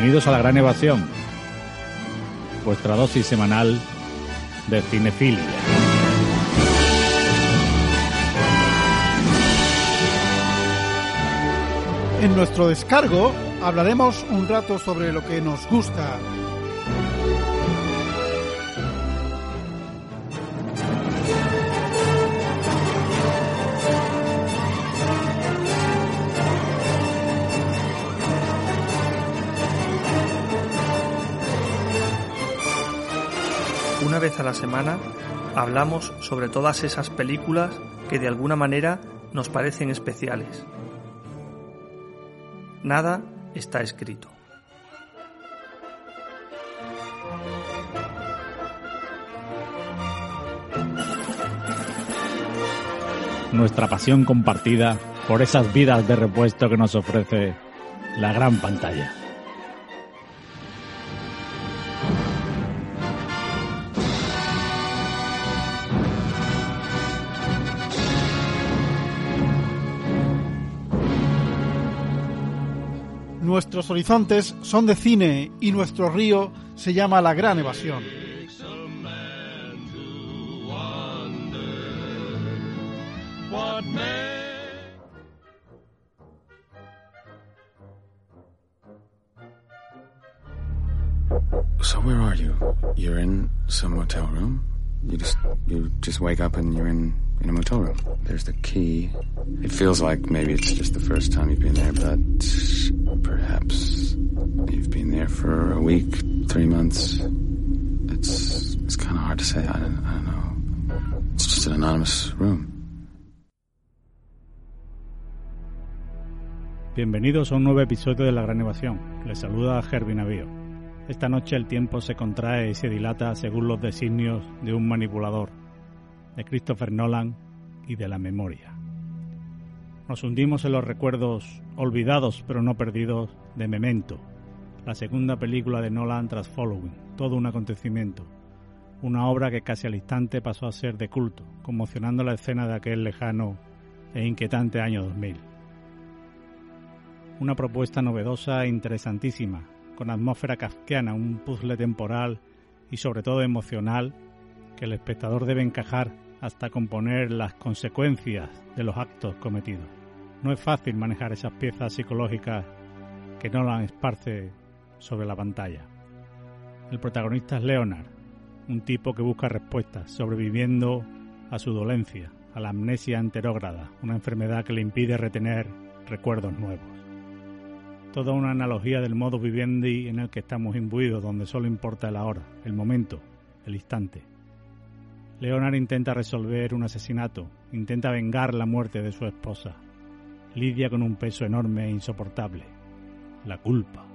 Bienvenidos a La Gran Evasión, vuestra dosis semanal de cinefilia. En nuestro descargo hablaremos un rato sobre lo que nos gusta. Una vez a la semana hablamos sobre todas esas películas que de alguna manera nos parecen especiales. Nada está escrito. Nuestra pasión compartida por esas vidas de repuesto que nos ofrece la gran pantalla. Nuestros horizontes son de cine y nuestro río se llama La Gran Evasión. So where are you? You're in some motel room? You just wake up and you're in a motel room. There's the key. It feels like maybe it's just the first time you've been there, but perhaps you've been there for a week, 3 months. It's kind of hard to say. I don't know. It's just an anonymous room. Bienvenidos a un nuevo episodio de La Gran Evasión. Les saluda Herbie Navío. Esta noche el tiempo se contrae y se dilata según los designios de un manipulador, de Christopher Nolan y de la memoria. Nos hundimos en los recuerdos olvidados pero no perdidos de Memento, la segunda película de Nolan tras Following, todo un acontecimiento, una obra que casi al instante pasó a ser de culto, conmocionando la escena de aquel lejano e inquietante año 2000. Una propuesta novedosa e interesantísima, con atmósfera kafkiana, un puzzle temporal y sobre todo emocional que el espectador debe encajar hasta componer las consecuencias de los actos cometidos. No es fácil manejar esas piezas psicológicas que Nolan esparce sobre la pantalla. El protagonista es Leonard, un tipo que busca respuestas, sobreviviendo a su dolencia, a la amnesia anterógrada, una enfermedad que le impide retener recuerdos nuevos. Toda una analogía del modus vivendi en el que estamos imbuidos, donde solo importa el ahora, el momento, el instante. Leonard intenta resolver un asesinato, intenta vengar la muerte de su esposa. Lidia con un peso enorme e insoportable, la culpa.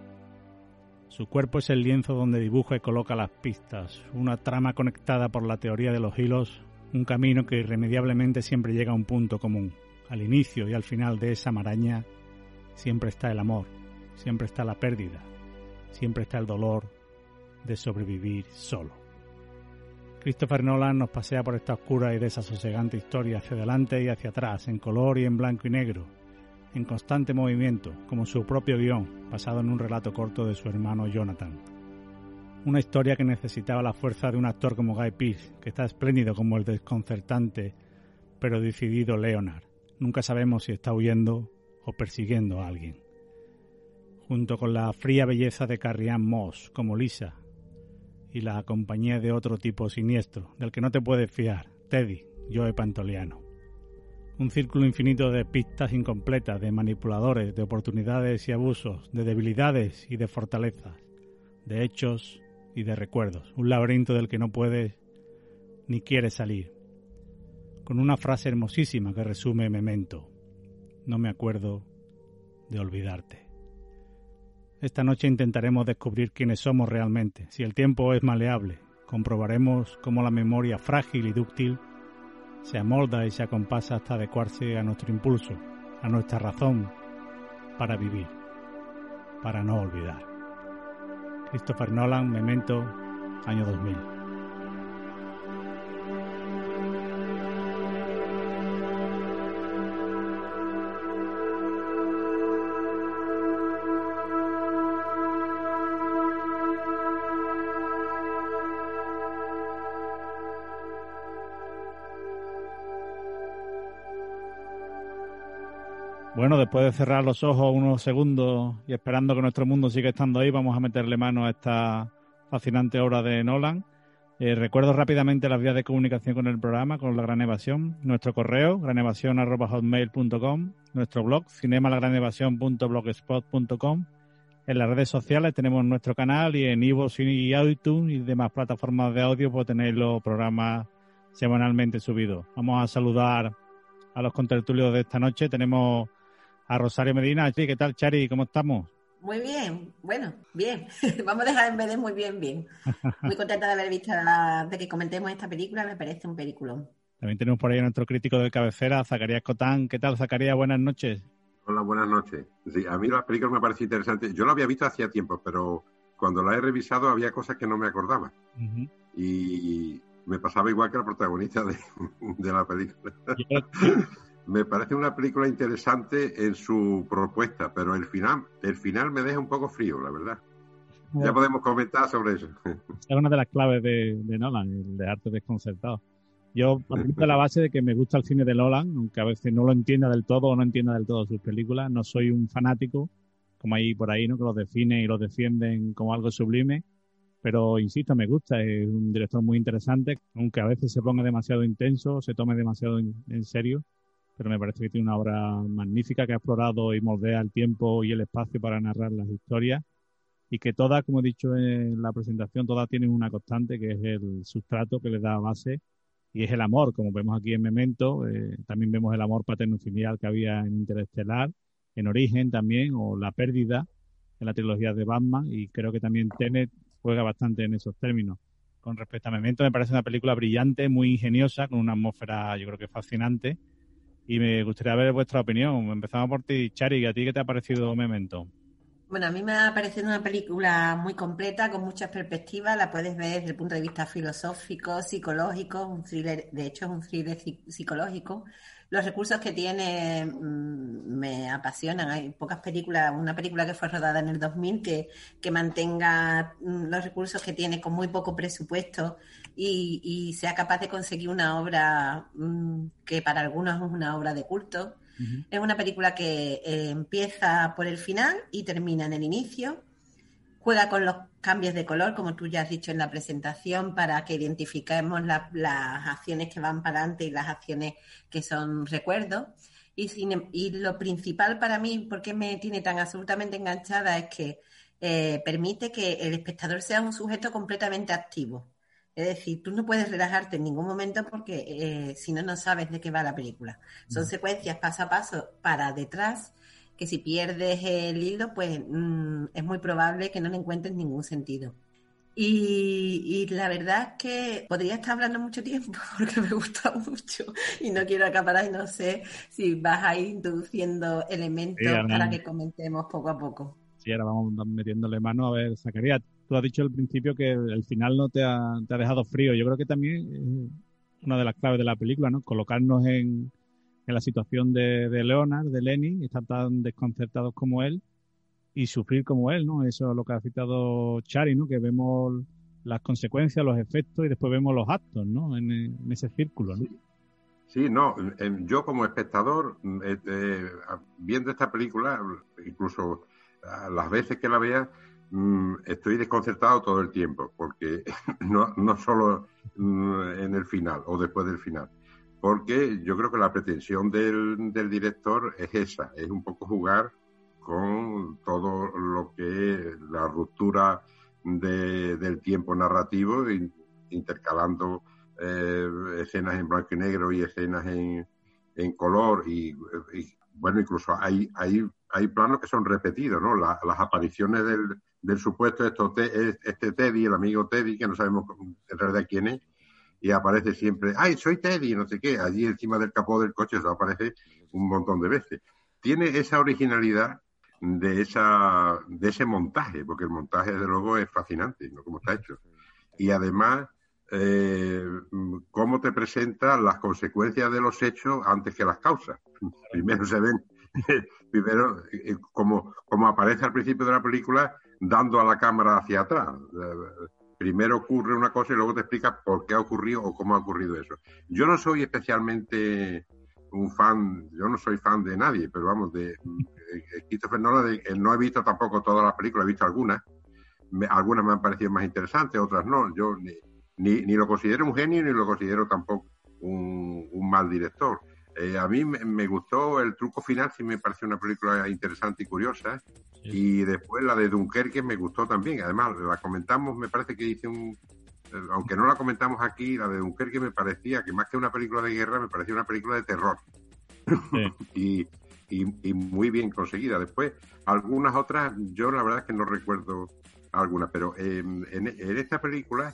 Su cuerpo es el lienzo donde dibuja y coloca las pistas, una trama conectada por la teoría de los hilos, un camino que irremediablemente siempre llega a un punto común. Al inicio y al final de esa maraña siempre está el amor. Siempre está la pérdida, siempre está el dolor de sobrevivir solo. Christopher Nolan nos pasea por esta oscura y desasosegante historia hacia adelante y hacia atrás, en color y en blanco y negro, en constante movimiento, como su propio guión, basado en un relato corto de su hermano Jonathan. Una historia que necesitaba la fuerza de un actor como Guy Pearce, que está espléndido como el desconcertante pero decidido Leonard. Nunca sabemos si está huyendo o persiguiendo a alguien. Junto con la fría belleza de Carrie-Anne Moss como Lisa y la compañía de otro tipo siniestro, del que no te puedes fiar, Teddy, Joe Pantoliano. Un círculo infinito de pistas incompletas, de manipuladores, de oportunidades y abusos, de debilidades y de fortalezas, de hechos y de recuerdos. Un laberinto del que no puedes ni quieres salir. Con una frase hermosísima que resume Memento: no me acuerdo de olvidarte. Esta noche intentaremos descubrir quiénes somos realmente. Si el tiempo es maleable, comprobaremos cómo la memoria frágil y dúctil se amolda y se acompasa hasta adecuarse a nuestro impulso, a nuestra razón para vivir, para no olvidar. Christopher Nolan, Memento, año 2000. Bueno, después de cerrar los ojos unos segundos y esperando que nuestro mundo siga estando ahí, vamos a meterle mano a esta fascinante obra de Nolan. Recuerdo rápidamente las vías de comunicación con el programa, con La Gran Evasión. Nuestro correo, granevasion@hotmail.com. Nuestro blog, cinemalagranevasion.blogspot.com. En las redes sociales tenemos nuestro canal y en iVoox y iTunes y demás plataformas de audio pues tenéis los programas semanalmente subidos. Vamos a saludar a los contertulios de esta noche. Tenemos a Rosario Medina. ¿Qué tal, Chari? ¿Cómo estamos? Muy bien, bueno, bien. Vamos a dejar en vez de muy bien. Muy contenta de haber visto, de que comentemos esta película, me parece un peliculón. También tenemos por ahí a nuestro crítico de cabecera, Zacarías Cotán. ¿Qué tal, Zacarías? Buenas noches. Hola, buenas noches. Sí, a mí la película me parece interesante. Yo la había visto hacía tiempo, pero cuando la he revisado había cosas que no me acordaba. Uh-huh. Y me pasaba igual que la protagonista de la película. Me parece una película interesante en su propuesta, pero el final me deja un poco frío, la verdad. Bueno, ya podemos comentar sobre eso. Es una de las claves de Nolan, el de arte desconcertado. Yo parto de la base de que me gusta el cine de Nolan, aunque a veces no lo entienda del todo o no entienda del todo sus películas. No soy un fanático, como hay por ahí, ¿no?, que los definen y los defienden como algo sublime. Pero, insisto, me gusta. Es un director muy interesante, aunque a veces se ponga demasiado intenso, se tome demasiado en serio. Pero me parece que tiene una obra magnífica que ha explorado y moldea el tiempo y el espacio para narrar las historias y que todas, como he dicho en la presentación, todas tienen una constante que es el sustrato que les da base y es el amor, como vemos aquí en Memento. También vemos el amor paterno-filial que había en Interestelar, en Origen también, o la pérdida en la trilogía de Batman, y creo que también Tenet juega bastante en esos términos. Con respecto a Memento, me parece una película brillante, muy ingeniosa, con una atmósfera yo creo que fascinante. Y me gustaría ver vuestra opinión. Empezamos por ti, Chari. ¿A ti qué te ha parecido Memento? Bueno, a mí me ha parecido una película muy completa, con muchas perspectivas. La puedes ver desde el punto de vista filosófico, psicológico, un thriller, de hecho es un thriller psicológico. Los recursos que tiene me apasionan. Hay pocas películas, una película que fue rodada en el 2000 que mantenga los recursos que tiene con muy poco presupuesto y sea capaz de conseguir una obra que para algunos es una obra de culto. Uh-huh. Es una película que empieza por el final y termina en el inicio. Juega con los cambios de color, como tú ya has dicho en la presentación, para que identifiquemos las acciones que van para adelante y las acciones que son recuerdos. Y lo principal para mí, porque me tiene tan absolutamente enganchada, es que permite que el espectador sea un sujeto completamente activo. Es decir, tú no puedes relajarte en ningún momento porque si no, no sabes de qué va la película. Son secuencias paso a paso para detrás, que si pierdes el hilo, pues es muy probable que no le encuentres ningún sentido. Y la verdad es que podría estar hablando mucho tiempo porque me gusta mucho y no quiero acaparar y no sé si vas a ir introduciendo elementos para que comentemos poco a poco. Sí, ahora vamos metiéndole mano. A ver, Zacarías, tú has dicho al principio que el final no te ha dejado frío. Yo creo que también es una de las claves de la película, ¿no? Colocarnos en la situación de Leonard, de Lenny, estar tan desconcertados como él y sufrir como él, ¿no? Eso es lo que ha citado Chari, ¿no? Que vemos las consecuencias, los efectos y después vemos los actos, ¿no? En ese círculo, ¿no? Sí, no, yo como espectador, viendo esta película, incluso las veces que la vea, estoy desconcertado todo el tiempo, porque no solo en el final o después del final, porque yo creo que la pretensión del director es esa, es un poco jugar con todo lo que es la ruptura del tiempo narrativo, intercalando escenas en blanco y negro y escenas en color y bueno, incluso hay planos que son repetidos, ¿no? Las apariciones del supuesto este Teddy, el amigo Teddy, que no sabemos en realidad quién es, y aparece siempre, ¡ay, soy Teddy! No sé qué, allí encima del capó del coche, eso aparece un montón de veces. Tiene esa originalidad de ese montaje, porque el montaje, desde luego, es fascinante, ¿no? Cómo está hecho. Y además, cómo te presenta las consecuencias de los hechos antes que las causas. Primero se ven, como aparece al principio de la película, dando a la cámara hacia atrás. Primero ocurre una cosa y luego te explica por qué ha ocurrido o cómo ha ocurrido eso. Yo no soy especialmente un fan, yo no soy fan de nadie, pero vamos, de Christopher Nolan, no he visto tampoco todas las películas, he visto algunas. Algunas me han parecido más interesantes, otras no. Yo ni lo considero un genio, ni lo considero tampoco un mal director. A mí me gustó el truco final, sí me pareció una película interesante y curiosa. Sí. Y después la de Dunkerque me gustó también. Además, la comentamos, me parece que hice aunque no la comentamos aquí, la de Dunkerque me parecía que más que una película de guerra, me parecía una película de terror. Sí. y muy bien conseguida. Después, algunas otras, yo la verdad es que no recuerdo algunas, pero en esta película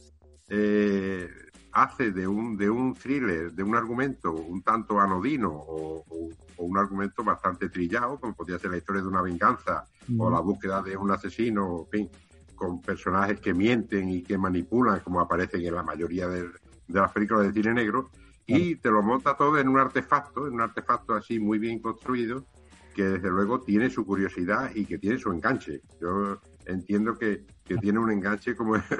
hace de un thriller, de un argumento un tanto anodino o un argumento bastante trillado, como podría ser la historia de una venganza o la búsqueda de un asesino, en fin, con personajes que mienten y que manipulan, como aparecen en la mayoría de las películas de cine negro, y te lo monta todo en un artefacto así muy bien construido, que desde luego tiene su curiosidad y que tiene su enganche. Yo entiendo que tiene un enganche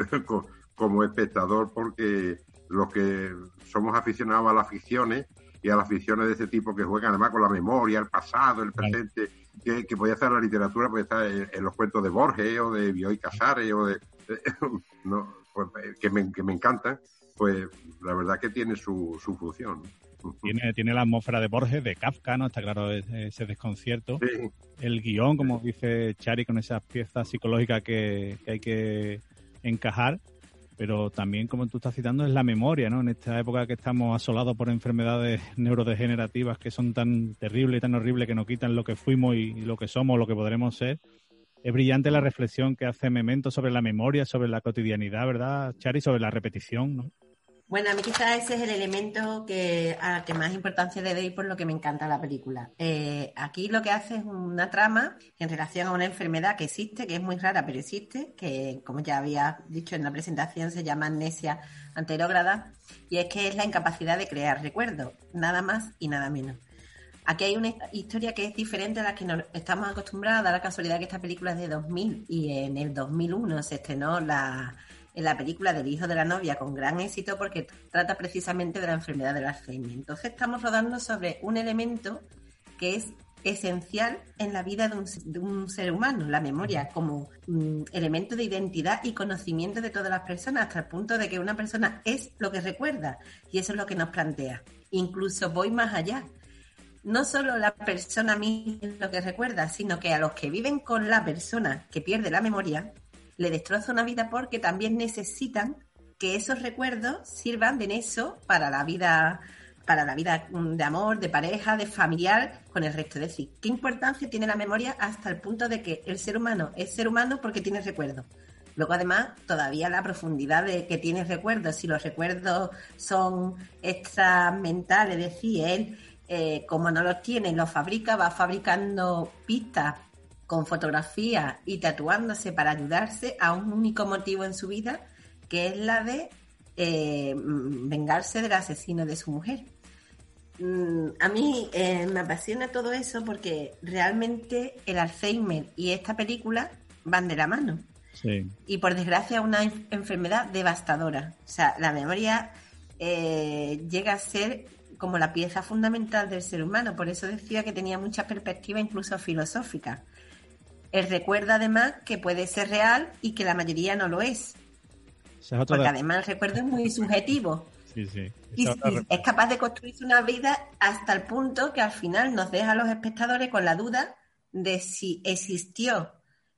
como espectador, porque los que somos aficionados a las ficciones y a las ficciones de ese tipo que juegan además con la memoria, el pasado, el presente, que podía estar en la literatura, puede estar en los cuentos de Borges o de Bioy Casares o no, pues, que me encantan, pues la verdad que tiene su función. Tiene la atmósfera de Borges, de Kafka, ¿no? Está claro ese desconcierto. Sí. El guión, como dice Chari, con esas piezas psicológicas que hay que encajar, pero también, como tú estás citando, es la memoria, ¿no? En esta época que estamos asolados por enfermedades neurodegenerativas que son tan terribles y tan horribles, que nos quitan lo que fuimos y lo que somos, lo que podremos ser. Es brillante la reflexión que hace Memento sobre la memoria, sobre la cotidianidad, ¿verdad, Chari? Sobre la repetición, ¿no? Bueno, a mí quizás ese es el elemento al que más importancia le doy, por lo que me encanta la película. Aquí lo que hace es una trama en relación a una enfermedad que existe, que es muy rara, pero existe, que, como ya había dicho en la presentación, se llama amnesia anterógrada, y es que es la incapacidad de crear recuerdos, nada más y nada menos. Aquí hay una historia que es diferente a la que nos estamos acostumbrados, da la casualidad que esta película es de 2000 y en el 2001 se estrenó en la película del hijo de la novia con gran éxito, porque trata precisamente de la enfermedad del Alzheimer. Entonces estamos rodando sobre un elemento que es esencial en la vida de un ser humano, la memoria, como elemento de identidad y conocimiento de todas las personas, hasta el punto de que una persona es lo que recuerda, y eso es lo que nos plantea. Incluso voy más allá. No solo la persona misma es lo que recuerda, sino que a los que viven con la persona que pierde la memoria le destroza una vida, porque también necesitan que esos recuerdos sirvan de nexo para la vida de amor, de pareja, de familiar con el resto. Es decir, ¿qué importancia tiene la memoria hasta el punto de que el ser humano es ser humano porque tiene recuerdos? Luego, además, todavía la profundidad de que tiene recuerdos, si los recuerdos son extramentales, es decir, él, como no los tiene, los fabrica, va fabricando pistas con fotografía y tatuándose para ayudarse a un único motivo en su vida, que es la de vengarse del asesino de su mujer. A mí me apasiona todo eso, porque realmente el Alzheimer y esta película van de la mano. Sí. Y por desgracia es una enfermedad devastadora. O sea, la memoria llega a ser como la pieza fundamental del ser humano. Por eso decía que tenía muchas perspectivas, incluso filosóficas. El recuerdo, además, que puede ser real y que la mayoría no lo es. Porque además el recuerdo es muy subjetivo. Sí, sí. Y es capaz de construirse una vida hasta el punto que al final nos deja a los espectadores con la duda de si existió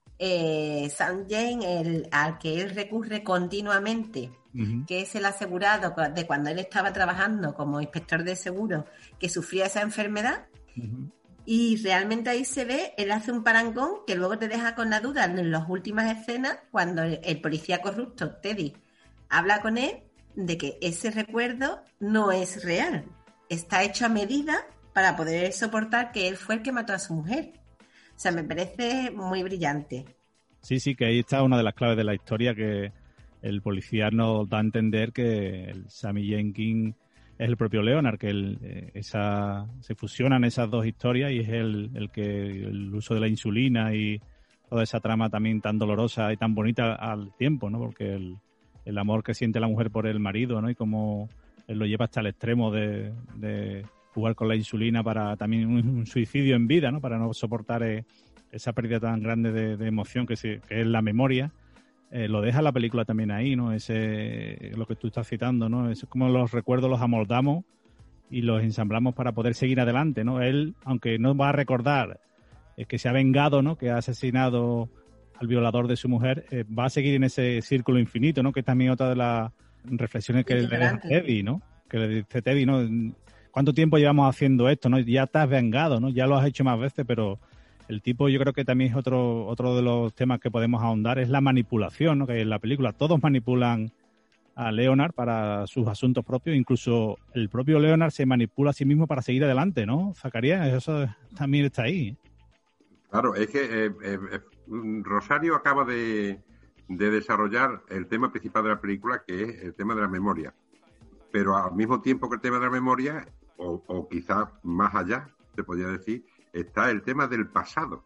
Sanjay, al que él recurre continuamente, que es el asegurado de cuando él estaba trabajando como inspector de seguros, que sufría esa enfermedad. Y realmente ahí se ve, él hace un parangón que luego te deja con la duda en las últimas escenas, cuando el policía corrupto, Teddy, habla con él de que ese recuerdo no es real. Está hecho a medida para poder soportar que él fue el que mató a su mujer. O sea, me parece muy brillante. Sí, sí, que ahí está una de las claves de la historia, que el policía nos da a entender que el Sammy Jenkins es el propio Leonard, que se fusionan esas dos historias, y es el uso de la insulina y toda esa trama también tan dolorosa y tan bonita al tiempo, ¿no? Porque el amor que siente la mujer por el marido, ¿no? Y cómo él lo lleva hasta el extremo de jugar con la insulina para también un suicidio en vida, ¿no? Para no soportar esa pérdida tan grande de emoción que es la memoria. Lo deja la película también ahí, ¿no? Lo que tú estás citando, ¿no? Es como los recuerdos los amoldamos y los ensamblamos para poder seguir adelante, ¿no? Él, aunque no va a recordar que se ha vengado, ¿no? Que ha asesinado al violador de su mujer, va a seguir en ese círculo infinito, ¿no? Que es también otra de las reflexiones que le deja Teddy, ¿no? Que le dice Teddy, ¿no? ¿Cuánto tiempo llevamos haciendo esto, no? Ya te has vengado, ¿no? Ya lo has hecho más veces, pero el tipo, yo creo que también es otro de los temas que podemos ahondar, es la manipulación, ¿no? Que en la película todos manipulan a Leonard para sus asuntos propios, incluso el propio Leonard se manipula a sí mismo para seguir adelante, ¿no? Zacarías, eso también está ahí. Claro, es que Rosario acaba de desarrollar el tema principal de la película, que es el tema de la memoria. Pero al mismo tiempo que el tema de la memoria, o quizás más allá, se podría decir, está el tema del pasado,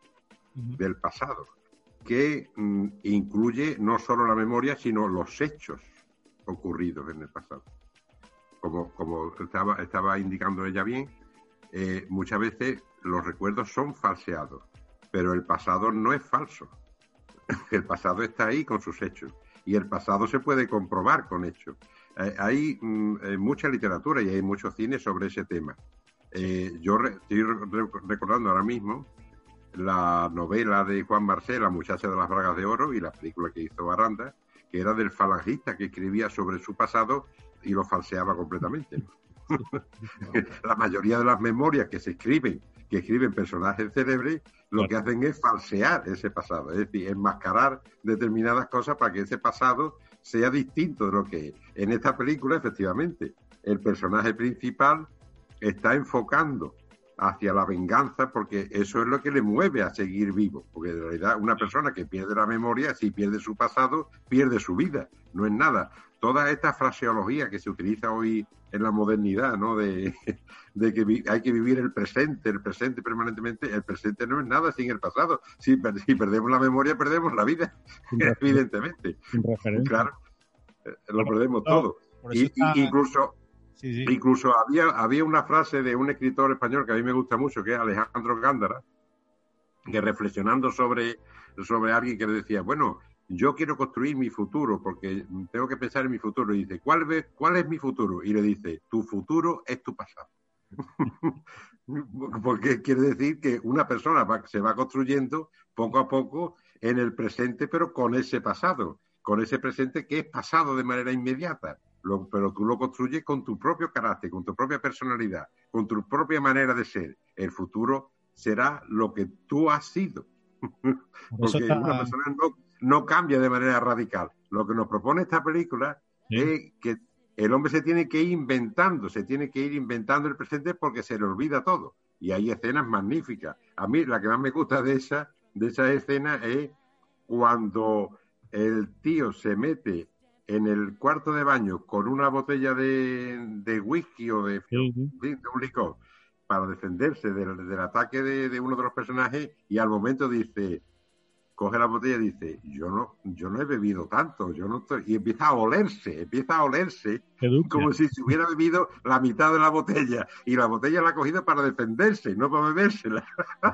que incluye no solo la memoria, sino los hechos ocurridos en el pasado. Como estaba indicando ella bien, muchas veces los recuerdos son falseados, pero el pasado no es falso. El pasado está ahí con sus hechos, y el pasado se puede comprobar con hechos. Hay mucha literatura y hay mucho cine sobre ese tema. Yo estoy recordando ahora mismo la novela de Juan Marsé, La muchacha de las bragas de oro, y la película que hizo Aranda, que era del falangista que escribía sobre su pasado y lo falseaba completamente. La mayoría de las memorias que escriben personajes célebres, lo que hacen es falsear ese pasado, es decir, enmascarar determinadas cosas para que ese pasado sea distinto de lo que es. En esta película, efectivamente, el personaje principal está enfocando hacia la venganza, porque eso es lo que le mueve a seguir vivo, porque en realidad una persona que pierde la memoria, si pierde su pasado, pierde su vida, no es nada. Toda esta fraseología que se utiliza hoy en la modernidad, ¿no? De que hay que vivir el presente permanentemente, el presente no es nada sin el pasado. Si perdemos la memoria, perdemos la vida, evidentemente. Claro, lo perdemos todo. Incluso había una frase de un escritor español que a mí me gusta mucho, que es Alejandro Gándara, que reflexionando sobre alguien que le decía, bueno, yo quiero construir mi futuro porque tengo que pensar en mi futuro. Y dice, ¿cuál es mi futuro? Y le dice, tu futuro es tu pasado. Porque quiere decir que una persona se va construyendo poco a poco en el presente, pero con ese pasado, con ese presente que es pasado de manera inmediata. Pero tú lo construyes con tu propio carácter, con tu propia personalidad, con tu propia manera de ser. El futuro será lo que tú has sido. Porque una persona no cambia de manera radical. Lo que nos propone esta película es que el hombre se tiene que ir inventando el presente porque se le olvida todo. Y hay escenas magníficas. A mí la que más me gusta de esa escena es cuando el tío se mete en el cuarto de baño con una botella de whisky o de un licor para defenderse del ataque de uno de los personajes, y al momento coge la botella y dice, yo no he bebido tanto, yo no estoy, y empieza a olerse como si se hubiera bebido la mitad de la botella, y la botella la ha cogido para defenderse, no para bebérsela.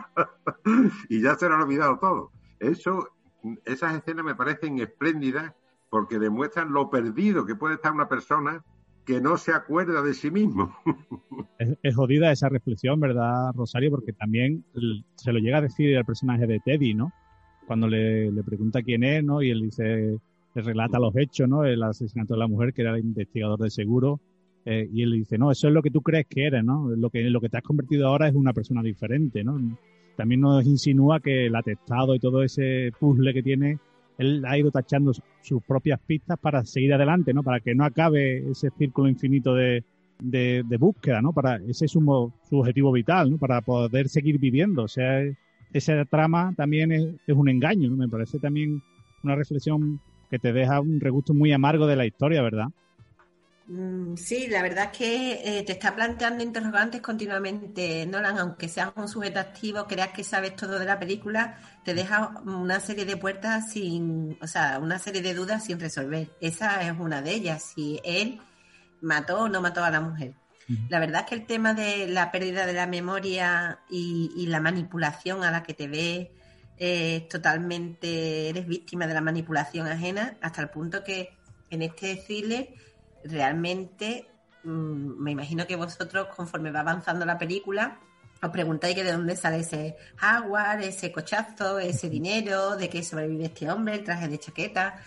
Y ya se le ha olvidado todo. Esas escenas me parecen espléndidas porque demuestran lo perdido que puede estar una persona que no se acuerda de sí mismo. Es jodida esa reflexión, ¿verdad, Rosario? Porque también se lo llega a decir al personaje de Teddy, ¿no? Cuando le pregunta quién es, ¿no? Y él le relata los hechos, ¿no? El asesinato de la mujer, que era el investigador de seguro, y él le dice, no, eso es lo que tú crees que eres, ¿no? Lo que te has convertido ahora es una persona diferente, ¿no? También nos insinúa que el atestado y todo ese puzzle que tiene, él ha ido tachando sus propias pistas para seguir adelante, ¿no? Para que no acabe ese círculo infinito de búsqueda, ¿no? Ese es su objetivo vital, ¿no? Para poder seguir viviendo. O sea, esa trama también es un engaño, ¿no? Me parece también una reflexión que te deja un regusto muy amargo de la historia, ¿verdad? Sí, la verdad es que te está planteando interrogantes continuamente, Nolan, aunque seas un sujeto activo, creas que sabes todo de la película, te deja una serie de puertas una serie de dudas sin resolver. Esa es una de ellas, si él mató o no mató a la mujer. La verdad es que el tema de la pérdida de la memoria y la manipulación a la que te ves, totalmente eres víctima de la manipulación ajena, hasta el punto que en este thriller realmente me imagino que vosotros, conforme va avanzando la película, os preguntáis que de dónde sale ese jaguar, ese cochazo, ese dinero, de qué sobrevive este hombre, el traje de chaqueta.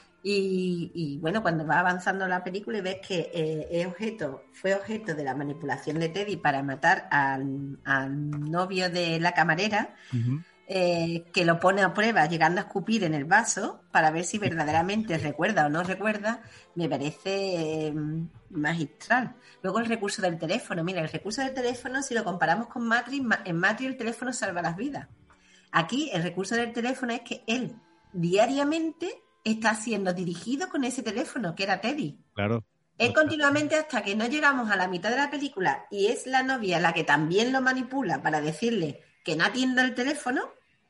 Y bueno, cuando va avanzando la película y ves que fue objeto de la manipulación de Teddy para matar al novio de la camarera, que lo pone a prueba llegando a escupir en el vaso para ver si verdaderamente recuerda o no recuerda, me parece magistral. Luego el recurso del teléfono. Mira, el recurso del teléfono, si lo comparamos con Matrix, en Matrix el teléfono salva las vidas. Aquí el recurso del teléfono es que él diariamente está siendo dirigido con ese teléfono, que era Teddy. Claro. Él continuamente, hasta que no llegamos a la mitad de la película y es la novia la que también lo manipula para decirle que no atienda el teléfono,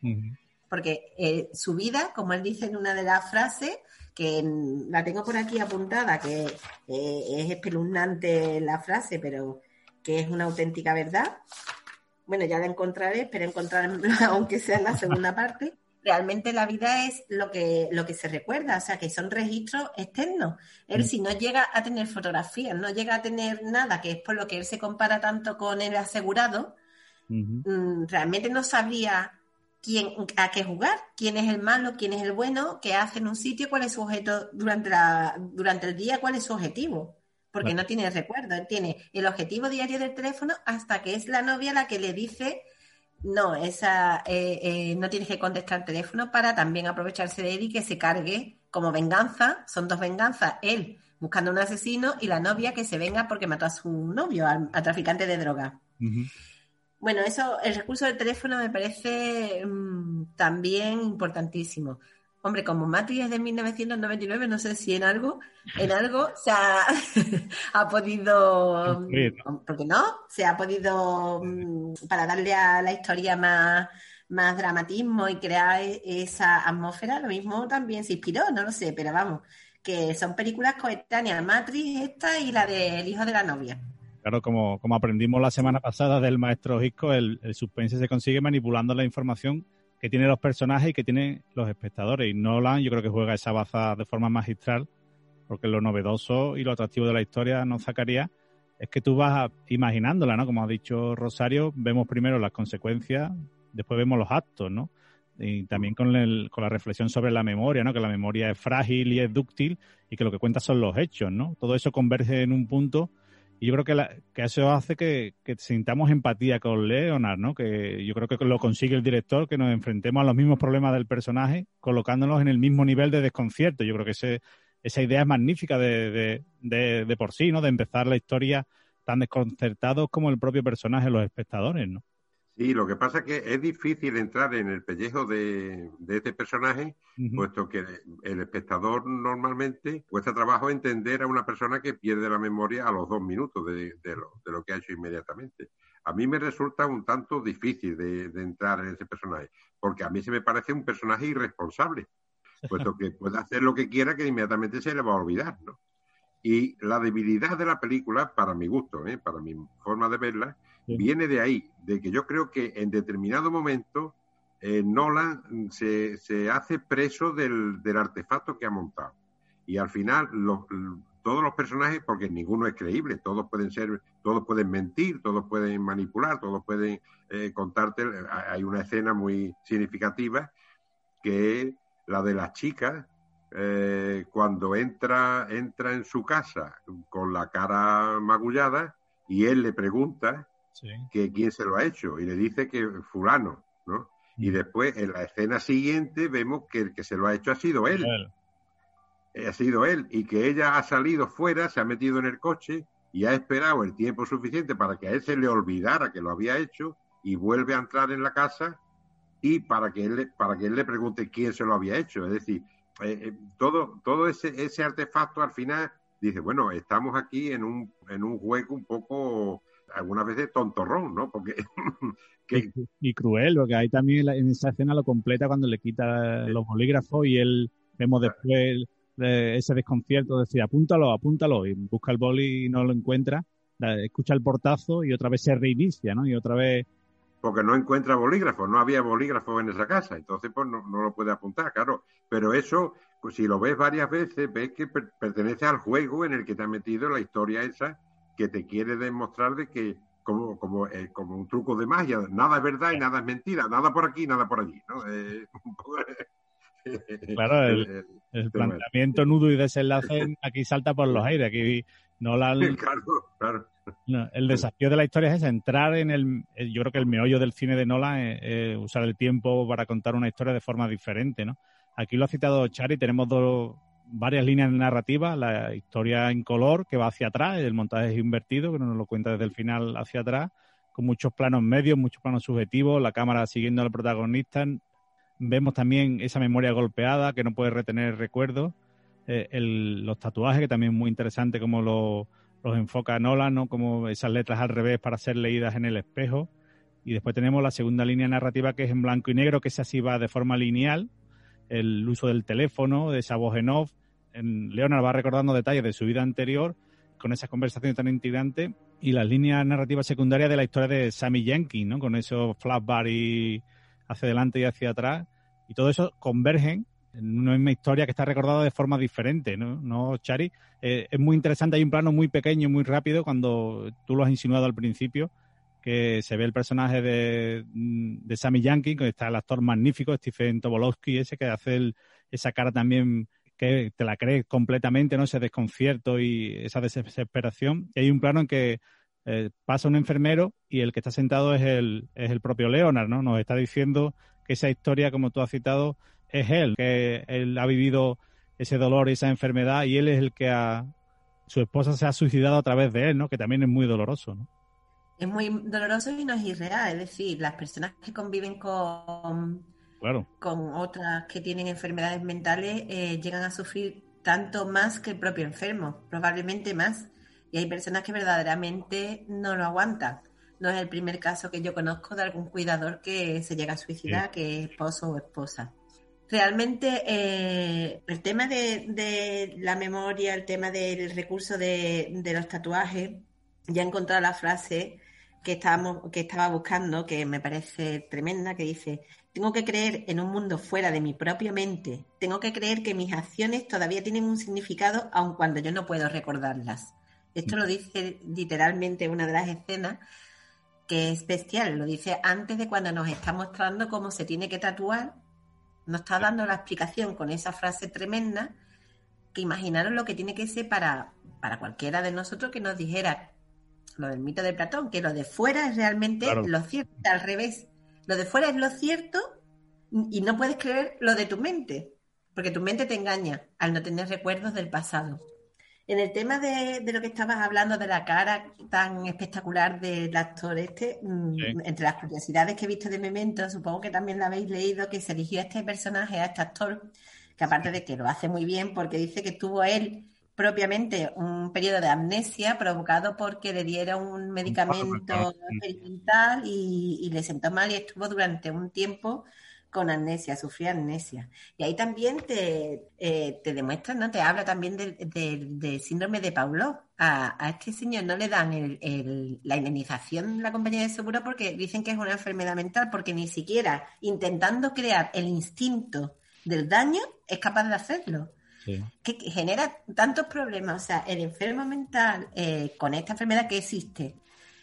porque su vida, como él dice en una de las frases, que la tengo por aquí apuntada, que es espeluznante la frase, pero que es una auténtica verdad. Bueno, ya la encontraré, espero encontrarla aunque sea en la segunda parte. Realmente la vida es lo que se recuerda, o sea, que son registros externos. Él, si no llega a tener fotografías, no llega a tener nada, que es por lo que él se compara tanto con el asegurado, realmente no sabría a qué jugar, quién es el malo, quién es el bueno, qué hace en un sitio, cuál es su objeto durante el día, cuál es su objetivo. Porque no tiene recuerdo, él tiene el objetivo diario del teléfono hasta que es la novia la que le dice... No, no tienes que contestar el teléfono para también aprovecharse de él y que se cargue como venganza. Son dos venganzas, él buscando a un asesino y la novia que se venga porque mató a su novio, al traficante de droga. Bueno, el recurso del teléfono me parece también importantísimo. Hombre, como Matrix es de 1999, no sé si en algo se ha podido, ¿por qué no? Se ha podido, para darle a la historia más dramatismo y crear esa atmósfera, lo mismo también se inspiró, no lo sé, pero vamos, que son películas coetáneas, Matrix esta y la del hijo de la novia. Claro, como aprendimos la semana pasada del maestro Hitchcock, el suspense se consigue manipulando la información que tienen los personajes y que tienen los espectadores. Y Nolan, yo creo que juega esa baza de forma magistral, porque lo novedoso y lo atractivo de la historia, ¿no, Zacarías? Es que tú vas imaginándola, ¿no? Como ha dicho Rosario, vemos primero las consecuencias, después vemos los actos, ¿no? Y también con la reflexión sobre la memoria, ¿no? Que la memoria es frágil y es dúctil y que lo que cuenta son los hechos, ¿no? Todo eso converge en un punto. Y yo creo que eso hace que sintamos empatía con Leonard, ¿no? Que yo creo que lo consigue el director, que nos enfrentemos a los mismos problemas del personaje, colocándonos en el mismo nivel de desconcierto. Yo creo que esa idea es magnífica de por sí, ¿no? De empezar la historia tan desconcertados como el propio personaje, los espectadores, ¿no? Sí, lo que pasa es que es difícil entrar en el pellejo de este personaje, puesto que el espectador normalmente cuesta trabajo entender a una persona que pierde la memoria a los 2 minutos de lo que ha hecho inmediatamente. A mí me resulta un tanto difícil de entrar en ese personaje, porque a mí se me parece un personaje irresponsable, puesto que puede hacer lo que quiera que inmediatamente se le va a olvidar, ¿no? Y la debilidad de la película, para mi gusto, para mi forma de verla, viene de ahí, de que yo creo que en determinado momento Nolan se hace preso del artefacto que ha montado. Y al final todos los personajes, porque ninguno es creíble, todos pueden mentir, todos pueden manipular, todos pueden contarte. Hay una escena muy significativa que es la de las chicas, cuando entra en su casa con la cara magullada y él le pregunta que quién se lo ha hecho y le dice que fulano, ¿no? Y después en la escena siguiente vemos que el que se lo ha hecho ha sido él. Ha sido él, y que ella ha salido fuera, se ha metido en el coche y ha esperado el tiempo suficiente para que a él se le olvidara que lo había hecho y vuelve a entrar en la casa y para que él le pregunte quién se lo había hecho. Es decir, todo ese artefacto al final dice, bueno, estamos aquí en un juego un poco, algunas veces tontorrón, ¿no? Porque y cruel, porque ahí también en esa escena lo completa cuando le quita los bolígrafos y él vemos después ese desconcierto de decir, apúntalo, y busca el boli y no lo encuentra. escucha el portazo y otra vez se reinicia, ¿no? Y otra vez... Porque no encuentra bolígrafo, no había bolígrafo en esa casa, entonces pues no lo puede apuntar, claro. Pero eso, pues, si lo ves varias veces, ves que pertenece al juego en el que te has metido, la historia esa que te quiere demostrar de que como un truco de magia, nada es verdad y nada es mentira, nada por aquí, nada por allí, ¿no? Claro, el planteamiento, nudo y desenlace aquí salta por los aires, aquí Nolan... Claro. No, el desafío de la historia es entrar yo creo que el meollo del cine de Nolan es usar el tiempo para contar una historia de forma diferente, ¿no? Aquí lo ha citado Chari, tenemos varias líneas narrativas, la historia en color que va hacia atrás, el montaje es invertido, que nos lo cuenta desde el final hacia atrás, con muchos planos medios, muchos planos subjetivos, la cámara siguiendo al protagonista. Vemos también esa memoria golpeada que no puede retener recuerdos, los tatuajes, que también es muy interesante como los enfoca Nolan, ¿no? Como esas letras al revés para ser leídas en el espejo. Y después tenemos la segunda línea narrativa, que es en blanco y negro, que esa sí va de forma lineal, el uso del teléfono, de esa voz en off. Leonard va recordando detalles de su vida anterior con esas conversaciones tan intrigantes, y las líneas narrativas secundarias de la historia de Sammy Jenkins, ¿no? Con esos flashbacks y hacia adelante y hacia atrás, y todo eso convergen en una misma historia que está recordada de forma diferente, ¿no, Chari? Es muy interesante, hay un plano muy pequeño, muy rápido, cuando tú lo has insinuado al principio, que se ve el personaje de Sammy Jenkins, que está el actor magnífico, Stephen Tobolowsky, ese que hace esa cara también que te la crees completamente, ¿no? Ese desconcierto y esa desesperación. Y hay un plano en que pasa un enfermero y el que está sentado es el propio Leonard, ¿no? Nos está diciendo que esa historia, como tú has citado, es él, que él ha vivido ese dolor y esa enfermedad, y él es el que su esposa se ha suicidado a través de él, ¿no? Que también es muy doloroso, ¿no? Es muy doloroso y no es irreal, es decir, las personas que conviven con otras que tienen enfermedades mentales llegan a sufrir tanto más que el propio enfermo, probablemente más. Y hay personas que verdaderamente no lo aguantan. No es el primer caso que yo conozco de algún cuidador que se llega a suicidar, que es esposo o esposa. Realmente el tema de la memoria, el tema del recurso de los tatuajes, ya he encontrado la frase que estaba buscando, que me parece tremenda, que dice: tengo que creer en un mundo fuera de mi propia mente, tengo que creer que mis acciones todavía tienen un significado aun cuando yo no puedo recordarlas. Esto lo dice literalmente una de las escenas, que es bestial, lo dice antes de cuando nos está mostrando cómo se tiene que tatuar. Nos está dando la explicación con esa frase tremenda, que imaginaros lo que tiene que ser para cualquiera de nosotros que nos dijera lo del mito de Platón, que lo de fuera es realmente lo cierto, al revés. Lo de fuera es lo cierto y no puedes creer lo de tu mente, porque tu mente te engaña al no tener recuerdos del pasado. En el tema de lo que estabas hablando, de la cara tan espectacular del actor entre las curiosidades que he visto de Memento, supongo que también lo habéis leído, que se eligió a este personaje, a este actor, que aparte de que lo hace muy bien, porque dice que tuvo él propiamente un periodo de amnesia provocado porque le dieron un medicamento experimental y le sentó mal, y estuvo durante un tiempo con amnesia, sufría amnesia. Y ahí también te demuestra, ¿no? Te habla también del síndrome de Pavlov. A este señor no le dan la indemnización la compañía de seguro porque dicen que es una enfermedad mental, porque ni siquiera intentando crear el instinto del daño es capaz de hacerlo. Sí. Que genera tantos problemas. O sea, el enfermo mental con esta enfermedad que existe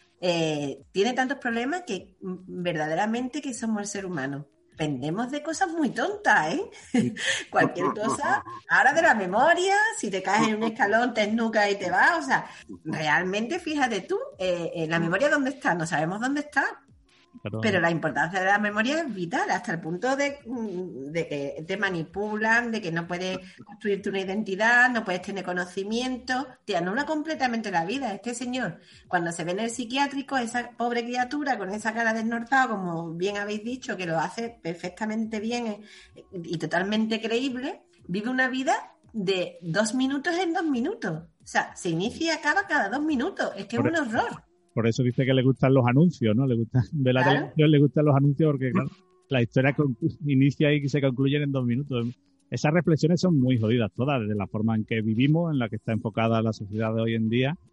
tiene tantos problemas que verdaderamente que somos el ser humano. Pendemos de cosas muy tontas, ¿eh? Cualquier cosa, ahora de la memoria, si te caes en un escalón, te esnucas y te vas, o sea, realmente fíjate tú, la memoria ¿dónde está? No sabemos dónde está, pero la importancia de la memoria es vital, hasta el punto de que te manipulan, de que no puedes construirte una identidad, no puedes tener conocimiento, te anula completamente la vida. Este señor, cuando se ve en el psiquiátrico, esa pobre criatura con esa cara desnortada, como bien habéis dicho, que lo hace perfectamente bien y totalmente creíble, vive una vida de 2 minutos en 2 minutos. O sea, se inicia y acaba cada 2 minutos. Es que es un horror. Por eso dice que le gustan los anuncios, ¿no? Le gustan de la televisión, le gustan los anuncios porque, claro, la historia inicia y se concluye en 2 minutos. Esas reflexiones son muy jodidas todas, desde la forma en que vivimos, en la que está enfocada la sociedad de hoy en día,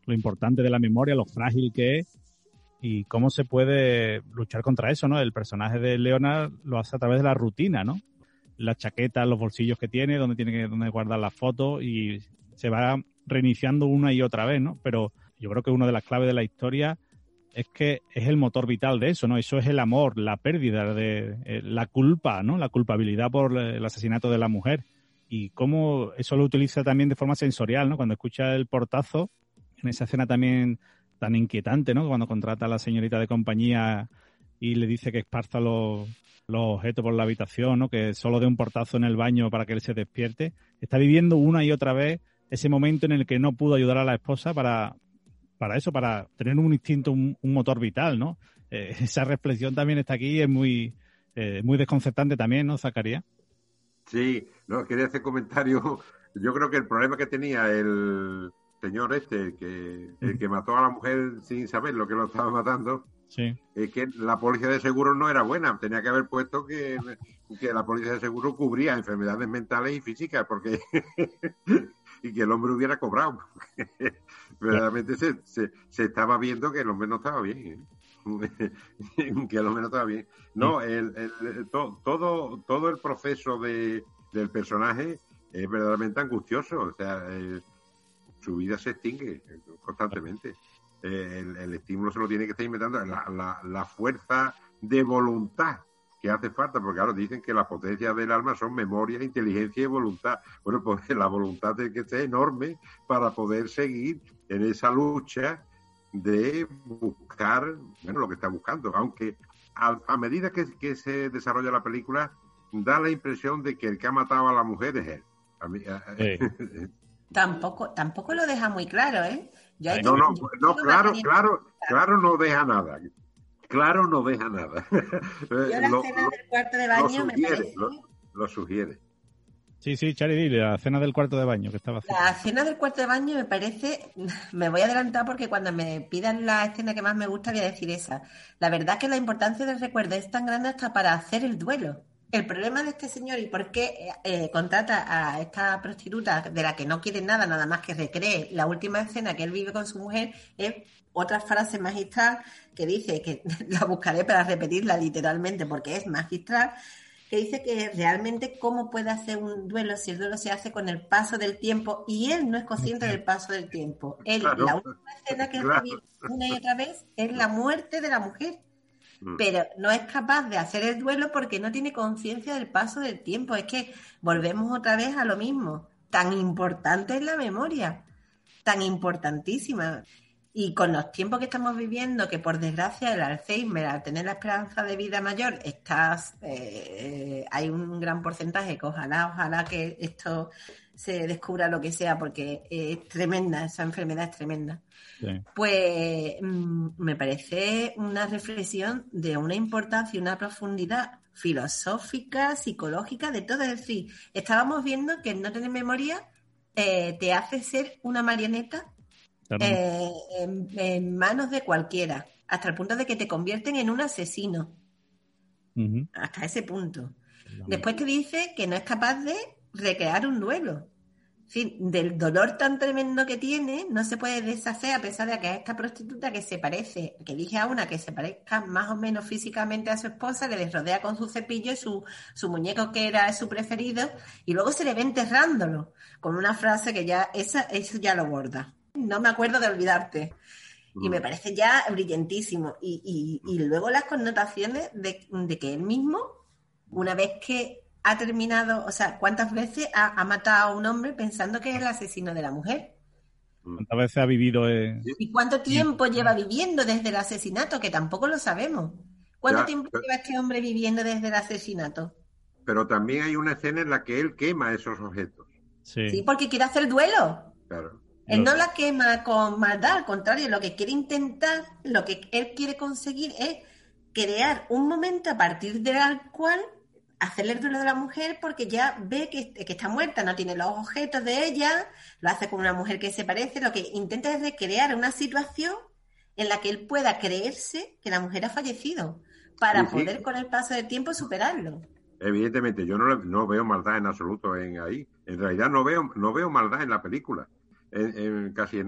lo importante de la memoria, lo frágil que es y cómo se puede luchar contra eso, ¿no? El personaje de Leonard lo hace a través de la rutina, ¿no? La chaqueta, los bolsillos que tiene, donde guardar las fotos y se va reiniciando una y otra vez, ¿no? Pero yo creo que una de las claves de la historia es que es el motor vital de eso, ¿no? Eso es el amor, la pérdida de la culpa, ¿no? La culpabilidad por el asesinato de la mujer. Y cómo eso lo utiliza también de forma sensorial, ¿no? Cuando escucha el portazo, en esa escena también tan inquietante, ¿no? Cuando contrata a la señorita de compañía y le dice que esparza los objetos por la habitación, ¿no? Que solo dé un portazo en el baño para que él se despierte. Está viviendo una y otra vez ese momento en el que no pudo ayudar a la esposa para tener un instinto, un motor vital, ¿no? Esa reflexión también está aquí y es muy desconcertante también, ¿no, Zacarías? Sí, no, quería hacer comentario. Yo creo que el problema que tenía el señor el que mató a la mujer sin saber lo que lo estaba matando, sí, es que la póliza de seguro no era buena. Tenía que haber puesto que la póliza de seguro cubría enfermedades mentales y físicas, porque y que el hombre hubiera cobrado. Verdaderamente se estaba viendo que el hombre no estaba bien, que el hombre no estaba bien. No, todo el proceso del personaje es verdaderamente angustioso. O sea, su vida se extingue constantemente. El estímulo se lo tiene que estar inventando. La fuerza de voluntad que hace falta, porque ahora dicen que la potencia del alma son memoria, inteligencia y voluntad. Bueno, pues la voluntad tiene que ser enorme para poder seguir en esa lucha de buscar, bueno, lo que está buscando, aunque a medida que se desarrolla la película da la impresión de que el que ha matado a la mujer es él. Tampoco lo deja muy claro, ¿eh? Claro no deja nada. Claro no deja nada. Yo la escena del cuarto de baño me parece... Lo sugiere. Sí, Chari, dile, la escena del cuarto de baño que estaba haciendo. La escena del cuarto de baño me parece... Me voy a adelantar porque cuando me pidan la escena que más me gusta voy a decir esa. La verdad es que la importancia del recuerdo es tan grande hasta para hacer el duelo. El problema de este señor y por qué contrata a esta prostituta de la que no quiere nada más que recree la última escena que él vive con su mujer es otra frase magistral que dice, que la buscaré para repetirla literalmente porque es magistral, que dice que realmente cómo puede hacer un duelo si el duelo se hace con el paso del tiempo y él no es consciente del paso del tiempo. La última escena que él vive una y otra vez es la muerte de la mujer. Pero no es capaz de hacer el duelo porque no tiene conciencia del paso del tiempo. Es que volvemos otra vez a lo mismo. Tan importante es la memoria, tan importantísima. Y con los tiempos que estamos viviendo, que por desgracia el Alzheimer, al tener la esperanza de vida mayor, hay un gran porcentaje que ojalá que esto se descubra lo que sea, porque es tremenda, esa enfermedad es tremenda. Sí. Pues me parece una reflexión de una importancia y una profundidad filosófica, psicológica, de todo. Es decir, estábamos viendo que el no tener memoria te hace ser una marioneta en manos de cualquiera, hasta el punto de que te convierten en un asesino. Uh-huh. Hasta ese punto. Después te dice que no es capaz de recrear un duelo. En fin, del dolor tan tremendo que tiene, no se puede deshacer a pesar de que a esta prostituta que elige a una que se parezca más o menos físicamente a su esposa, le rodea con su cepillo y su muñeco que era su preferido, y luego se le ve enterrándolo, con una frase que ya, eso ya lo borda. No me acuerdo de olvidarte. Y me parece ya brillantísimo. Y luego las connotaciones de que él mismo, una vez que ha terminado, o sea, ¿cuántas veces ha matado a un hombre pensando que es el asesino de la mujer? ¿Cuántas veces ha vivido? ¿Y cuánto tiempo lleva viviendo desde el asesinato? Que tampoco lo sabemos. ¿Cuánto tiempo lleva este hombre viviendo desde el asesinato? Pero también hay una escena en la que él quema esos objetos. Sí, porque quiere hacer duelo. Claro. Él no la quema con maldad, al contrario, lo que quiere intentar, lo que él quiere conseguir es crear un momento a partir del cual hacerle el duelo de la mujer, porque ya ve que está muerta, no tiene los objetos de ella, lo hace con una mujer que se parece, lo que intenta es recrear una situación en la que él pueda creerse que la mujer ha fallecido, para poder con el paso del tiempo superarlo. Evidentemente, yo no veo maldad en absoluto ahí. En realidad no veo maldad en la película. Casi en nada.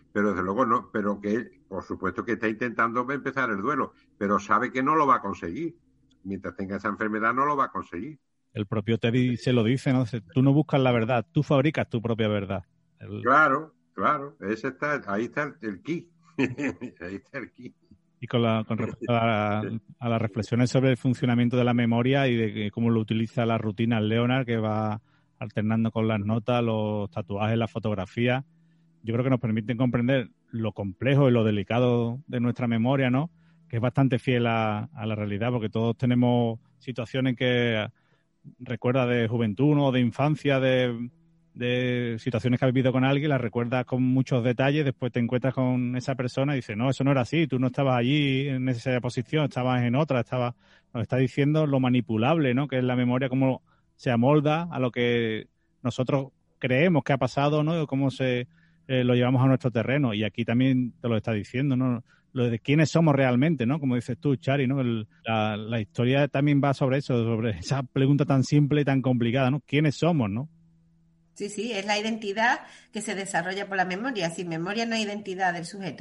pero desde luego no, pero que por supuesto que está intentando empezar el duelo, pero sabe que no lo va a conseguir. Mientras tenga esa enfermedad no lo va a conseguir. El propio Teddy se lo dice, ¿no? Tú no buscas la verdad, tú fabricas tu propia verdad. Claro, ahí está el key. Ahí está el key. Y con respecto a las reflexiones sobre el funcionamiento de la memoria y de cómo lo utiliza la rutina Leonard, que va alternando con las notas, los tatuajes, la fotografía, yo creo que nos permiten comprender lo complejo y lo delicado de nuestra memoria, ¿no? Que es bastante fiel a la realidad, porque todos tenemos situaciones que recuerdas de juventud, ¿no? De infancia, de situaciones que has vivido con alguien, las recuerdas con muchos detalles, después te encuentras con esa persona y dices, no, eso no era así, tú no estabas allí en esa posición, estabas en otra, nos está diciendo lo manipulable, ¿no? Que es la memoria, cómo se amolda a lo que nosotros creemos que ha pasado, ¿no? Cómo lo llevamos a nuestro terreno. Y aquí también te lo está diciendo, ¿no? Lo de quiénes somos realmente, ¿no? Como dices tú, Chari, ¿no? La historia también va sobre eso, sobre esa pregunta tan simple y tan complicada, ¿no? ¿Quiénes somos, no? Sí, es la identidad que se desarrolla por la memoria. Sin memoria no hay identidad del sujeto.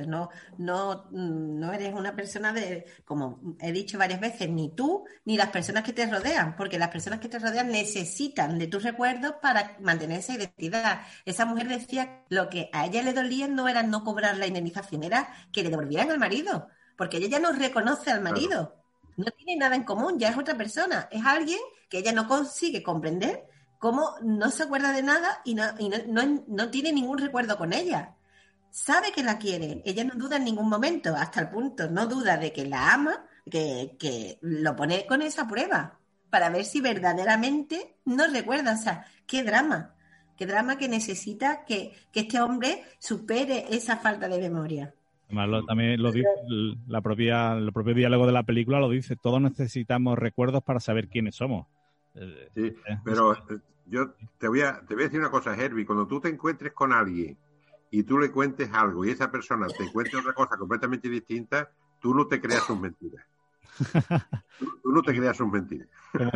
No eres una persona como he dicho varias veces, ni tú ni las personas que te rodean, porque las personas que te rodean necesitan de tus recuerdos para mantener esa identidad. Esa mujer decía lo que a ella le dolía no era no cobrar la indemnización, era que le devolvieran al marido, porque ella ya no reconoce al marido. No tiene nada en común, ya es otra persona. Es alguien que ella no consigue comprender, cómo no se acuerda de nada y no tiene ningún recuerdo con ella. Sabe que la quiere, ella no duda en ningún momento, hasta el punto, no duda de que la ama, que lo pone con esa prueba, para ver si verdaderamente no recuerda. O sea, qué drama que necesita que este hombre supere esa falta de memoria. Además, también lo dice el propio diálogo de la película, lo dice, todos necesitamos recuerdos para saber quiénes somos. Sí, pero yo te voy a decir una cosa, Herbie. Cuando tú te encuentres con alguien y tú le cuentes algo y esa persona te cuente otra cosa completamente distinta, tú no te creas sus mentiras. Tú no te creas sus mentiras.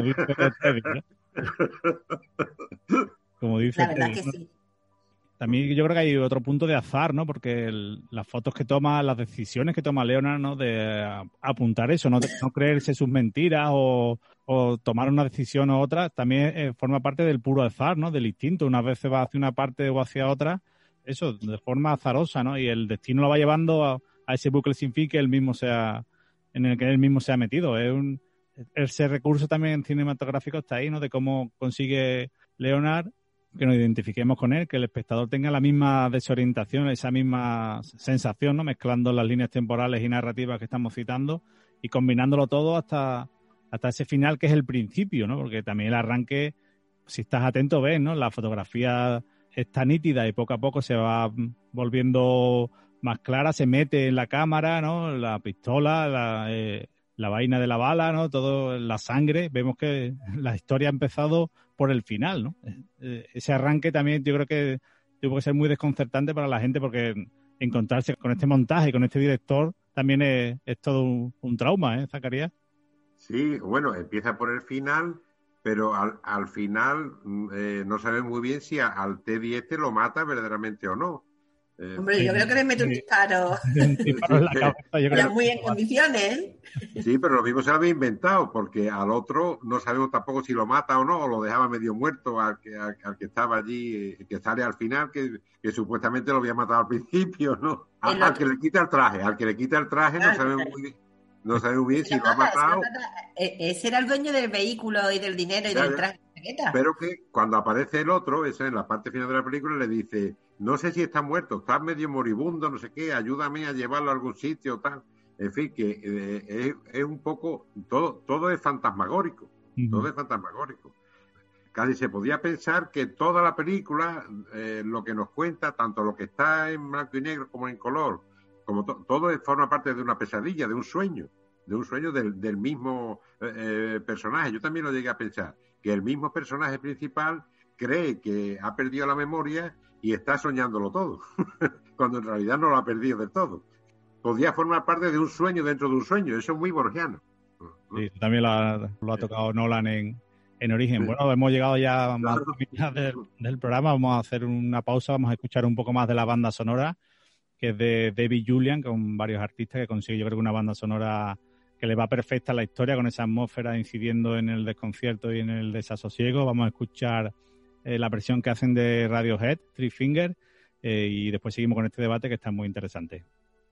Como dice la verdad Teddy, que ¿no? sí. También yo creo que hay otro punto de azar, ¿no? Porque las fotos que toma, las decisiones que toma Leonard, ¿no? De apuntar eso, no creerse sus mentiras o tomar una decisión u otra, también forma parte del puro azar, ¿no? Del instinto. Unas veces va hacia una parte o hacia otra, eso, de forma azarosa, ¿no? Y el destino lo va llevando a ese bucle sin fin en el que él mismo se ha metido. Ese recurso también cinematográfico está ahí, ¿no? De cómo consigue Leonard que nos identifiquemos con él, que el espectador tenga la misma desorientación, esa misma sensación, ¿no? Mezclando las líneas temporales y narrativas que estamos citando y combinándolo todo hasta ese final que es el principio, ¿no? Porque también el arranque, si estás atento, ves, ¿no? La fotografía está nítida y poco a poco se va volviendo más clara, se mete en la cámara, ¿no? La pistola, la vaina de la bala, ¿no? Todo, la sangre. Vemos que la historia ha empezado por el final, ¿no? Ese arranque también yo creo que tuvo que ser muy desconcertante para la gente porque encontrarse con este montaje, con este director, también es todo un trauma, ¿eh, Zacarías? Sí, bueno, empieza por el final, pero al final no sabemos muy bien si al Teddy lo mata verdaderamente o no. Hombre, yo creo que le mete un disparo. Un disparo en la cabeza, yo creo. Muy en condiciones, ¿eh? Sí, pero lo mismo se lo había inventado, porque al otro no sabemos tampoco si lo mata o no, o lo dejaba medio muerto al que estaba allí, que sale al final, que supuestamente lo había matado al principio, ¿no? Al que le quita el traje, no sabemos muy bien. No sabemos bien si lo ha matado. Ese era el dueño del vehículo y del dinero y del traje de chaqueta. Pero que cuando aparece el otro, eso en la parte final de la película, le dice, no sé si está muerto, está medio moribundo, no sé qué, ayúdame a llevarlo a algún sitio, tal. En fin, que es un poco, todo es fantasmagórico, todo es fantasmagórico. Casi se podía pensar que toda la película, lo que nos cuenta, tanto lo que está en blanco y negro como en color, como todo forma parte de una pesadilla, de un sueño del mismo personaje. Yo también lo llegué a pensar, que el mismo personaje principal cree que ha perdido la memoria y está soñándolo todo, cuando en realidad no lo ha perdido del todo. Podía formar parte de un sueño dentro de un sueño, eso es muy borgiano. Sí, también lo ha tocado Nolan en Origen. Bueno, hemos llegado ya más a la mitad del programa, vamos a hacer una pausa, vamos a escuchar un poco más de la banda sonora, que es de David Julian, con varios artistas, que consigue, yo creo, una banda sonora que le va perfecta a la historia, con esa atmósfera incidiendo en el desconcierto y en el desasosiego. Vamos a escuchar la versión que hacen de Radiohead, Three Finger, y después seguimos con este debate que está muy interesante.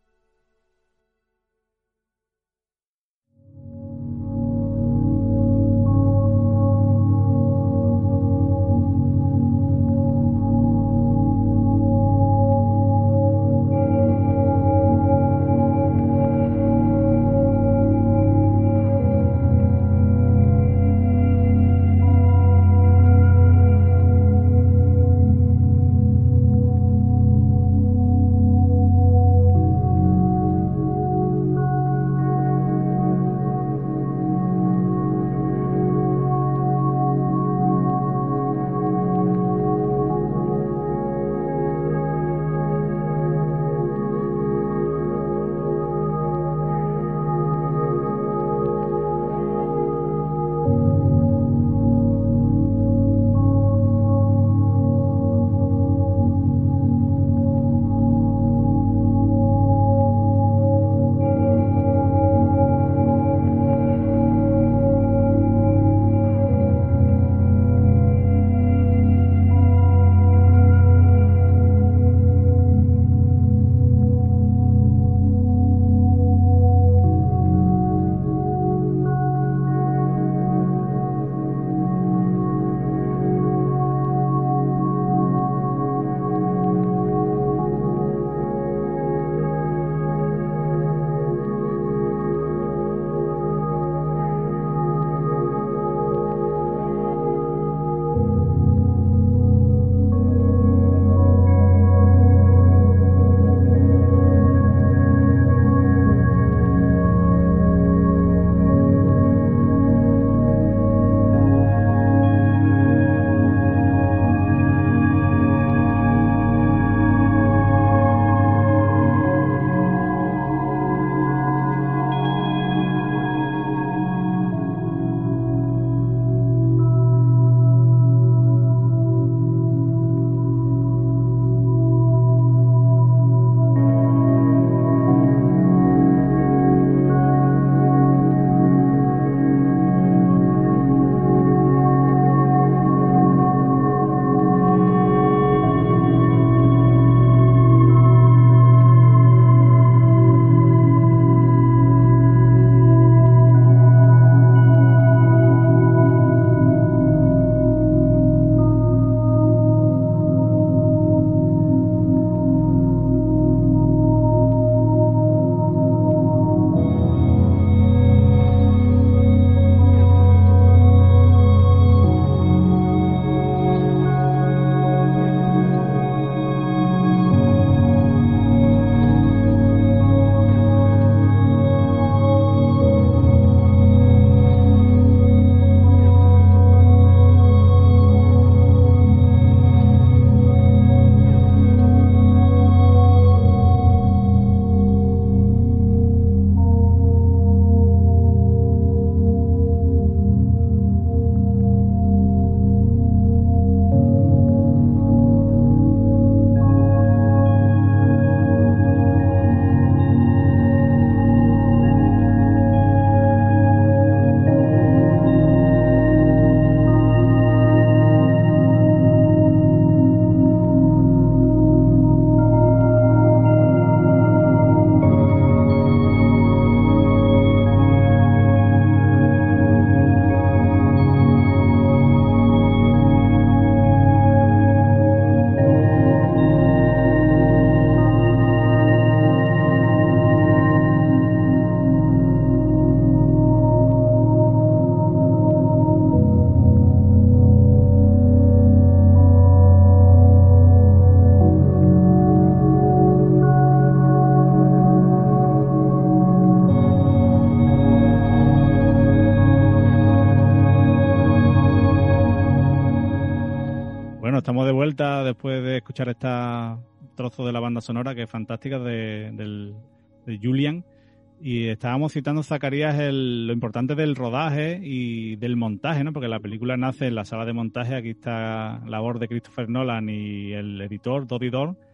Estamos de vuelta después de escuchar esta trozo de la banda sonora que es fantástica de Julian, y estábamos citando, Zacarías, lo importante del rodaje y del montaje, ¿no? Porque la película nace en la sala de montaje. Aquí está la labor de Christopher Nolan y el editor Dodi Dorn,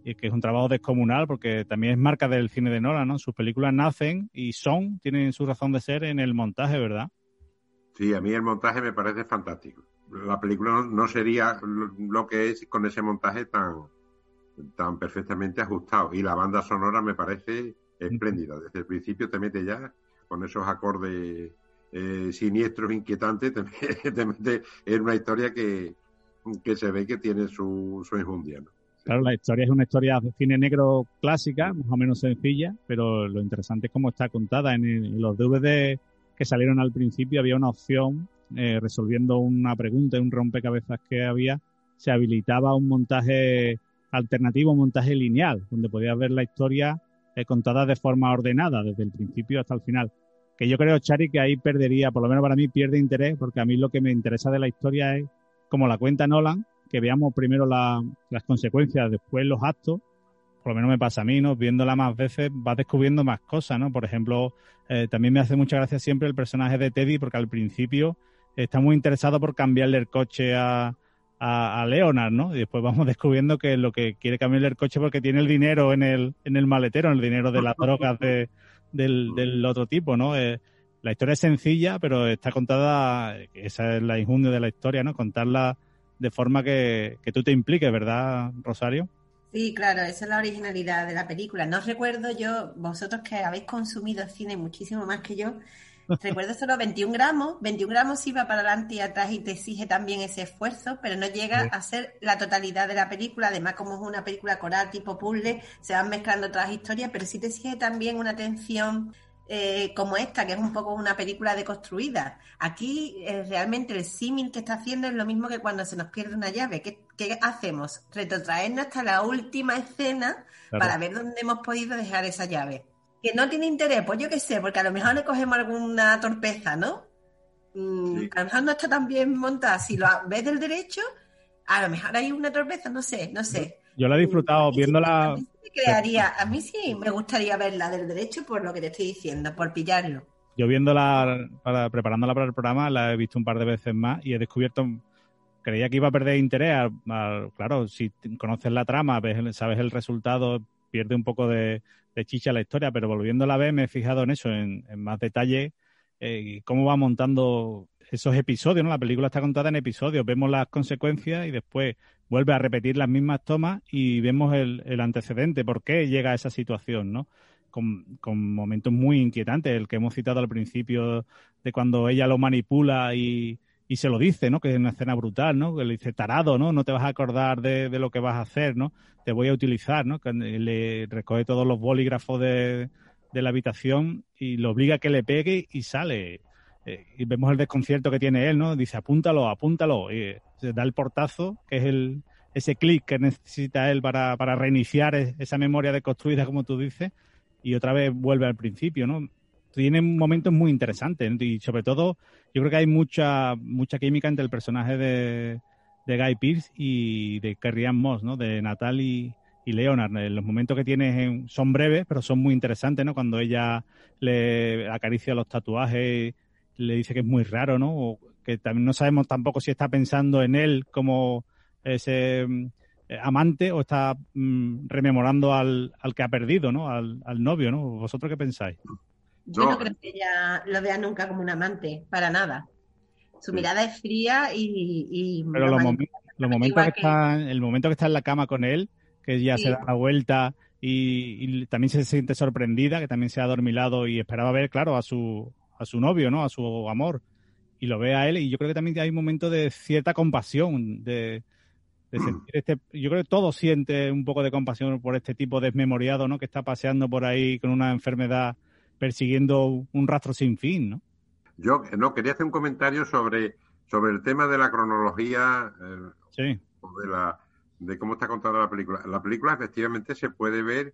y que es un trabajo descomunal porque también es marca del cine de Nolan, ¿no? Sus películas nacen y tienen su razón de ser en el montaje, ¿verdad? Sí, a mí el montaje me parece fantástico. La película no sería lo que es con ese montaje tan perfectamente ajustado. Y la banda sonora me parece espléndida. Desde el principio te mete ya con esos acordes siniestros, inquietantes, te mete en una historia que se ve que tiene su enjundia, ¿no? Claro, la historia es una historia de cine negro clásica, más o menos sencilla, pero lo interesante es cómo está contada. En los DVD que salieron al principio había una opción, resolviendo una pregunta, un rompecabezas que había, se habilitaba un montaje alternativo, un montaje lineal, donde podías ver la historia contada de forma ordenada, desde el principio hasta el final. Que yo creo, Chari, que ahí perdería, por lo menos para mí, pierde interés, porque a mí lo que me interesa de la historia es, como la cuenta Nolan, que veamos primero las consecuencias, después los actos. Por lo menos me pasa a mí, ¿no? Viéndola más veces vas descubriendo más cosas, ¿no? Por ejemplo, también me hace mucha gracia siempre el personaje de Teddy, porque al principio está muy interesado por cambiarle el coche a Leonard, ¿no? Y después vamos descubriendo que lo que quiere cambiarle el coche porque tiene el dinero en el maletero, el dinero de las drogas del otro tipo, ¿no? La historia es sencilla, pero está contada, esa es la injundia de la historia, ¿no? Contarla de forma que tú te impliques, ¿verdad, Rosario? Sí, claro, esa es la originalidad de la película. No recuerdo yo, vosotros que habéis consumido cine muchísimo más que yo, recuerdo solo 21 gramos. 21 gramos sí va para adelante y atrás y te exige también ese esfuerzo, pero no llega a ser la totalidad de la película. Además, como es una película coral tipo puzzle, se van mezclando otras historias, pero sí te exige también una atención como esta, que es un poco una película deconstruida. Aquí realmente el símil que está haciendo es lo mismo que cuando se nos pierde una llave. ¿Qué hacemos? Retrotraernos hasta la última escena, claro, para ver dónde hemos podido dejar esa llave. Que no tiene interés, pues yo qué sé, porque a lo mejor le cogemos alguna torpeza, ¿no? Sí. A lo mejor no está tan bien montada. Si lo ves del derecho, a lo mejor hay una torpeza, no sé. Yo la he disfrutado viéndola. A mí sí me gustaría verla del derecho por lo que te estoy diciendo, por pillarlo. Yo viéndola, preparándola para el programa, la he visto un par de veces más y he descubierto, creía que iba a perder interés. Claro, si conoces la trama, sabes el resultado, pierde un poco de chicha la historia, pero volviéndola a ver me he fijado en eso, en más detalle, cómo va montando esos episodios, ¿no? La película está contada en episodios, vemos las consecuencias y después vuelve a repetir las mismas tomas y vemos el antecedente, por qué llega a esa situación, ¿no? Con momentos muy inquietantes, el que hemos citado al principio de cuando ella lo manipula y se lo dice, ¿no? Que es una escena brutal, ¿no? Que le dice, tarado, ¿no? No te vas a acordar de lo que vas a hacer, ¿no? Te voy a utilizar, ¿no? Que le recoge todos los bolígrafos de la habitación y lo obliga a que le pegue y sale. Y vemos el desconcierto que tiene él, ¿no? Dice, apúntalo. Y se da el portazo, que es ese clic que necesita él para reiniciar esa memoria deconstruida, como tú dices, y otra vez vuelve al principio, ¿no? Tiene momentos muy interesantes y sobre todo yo creo que hay mucha química entre el personaje de Guy Pearce y de Carrie-Anne Moss, ¿no? De Natalie y Leonard. Los momentos que tiene son breves, pero son muy interesantes, ¿no? Cuando ella le acaricia los tatuajes, le dice que es muy raro, ¿no? O que también no sabemos tampoco si está pensando en él como ese amante o está rememorando al que ha perdido, ¿no? Al novio, ¿no? ¿Vosotros qué pensáis? Yo no creo que ella lo vea nunca como un amante, para nada. Su mirada es fría y pero el momento que está en la cama con él, que ella se da la vuelta y también se siente sorprendida, que también se ha adormilado y esperaba ver, claro, a su novio, ¿no? A su amor. Y lo ve a él y yo creo que también hay un momento de cierta compasión, de sentir yo creo que todo siente un poco de compasión por este tipo desmemoriado, ¿no? Que está paseando por ahí con una enfermedad persiguiendo un rastro sin fin, ¿no? Yo quería hacer un comentario sobre el tema de la cronología, sí, de cómo está contada la película. La película efectivamente se puede ver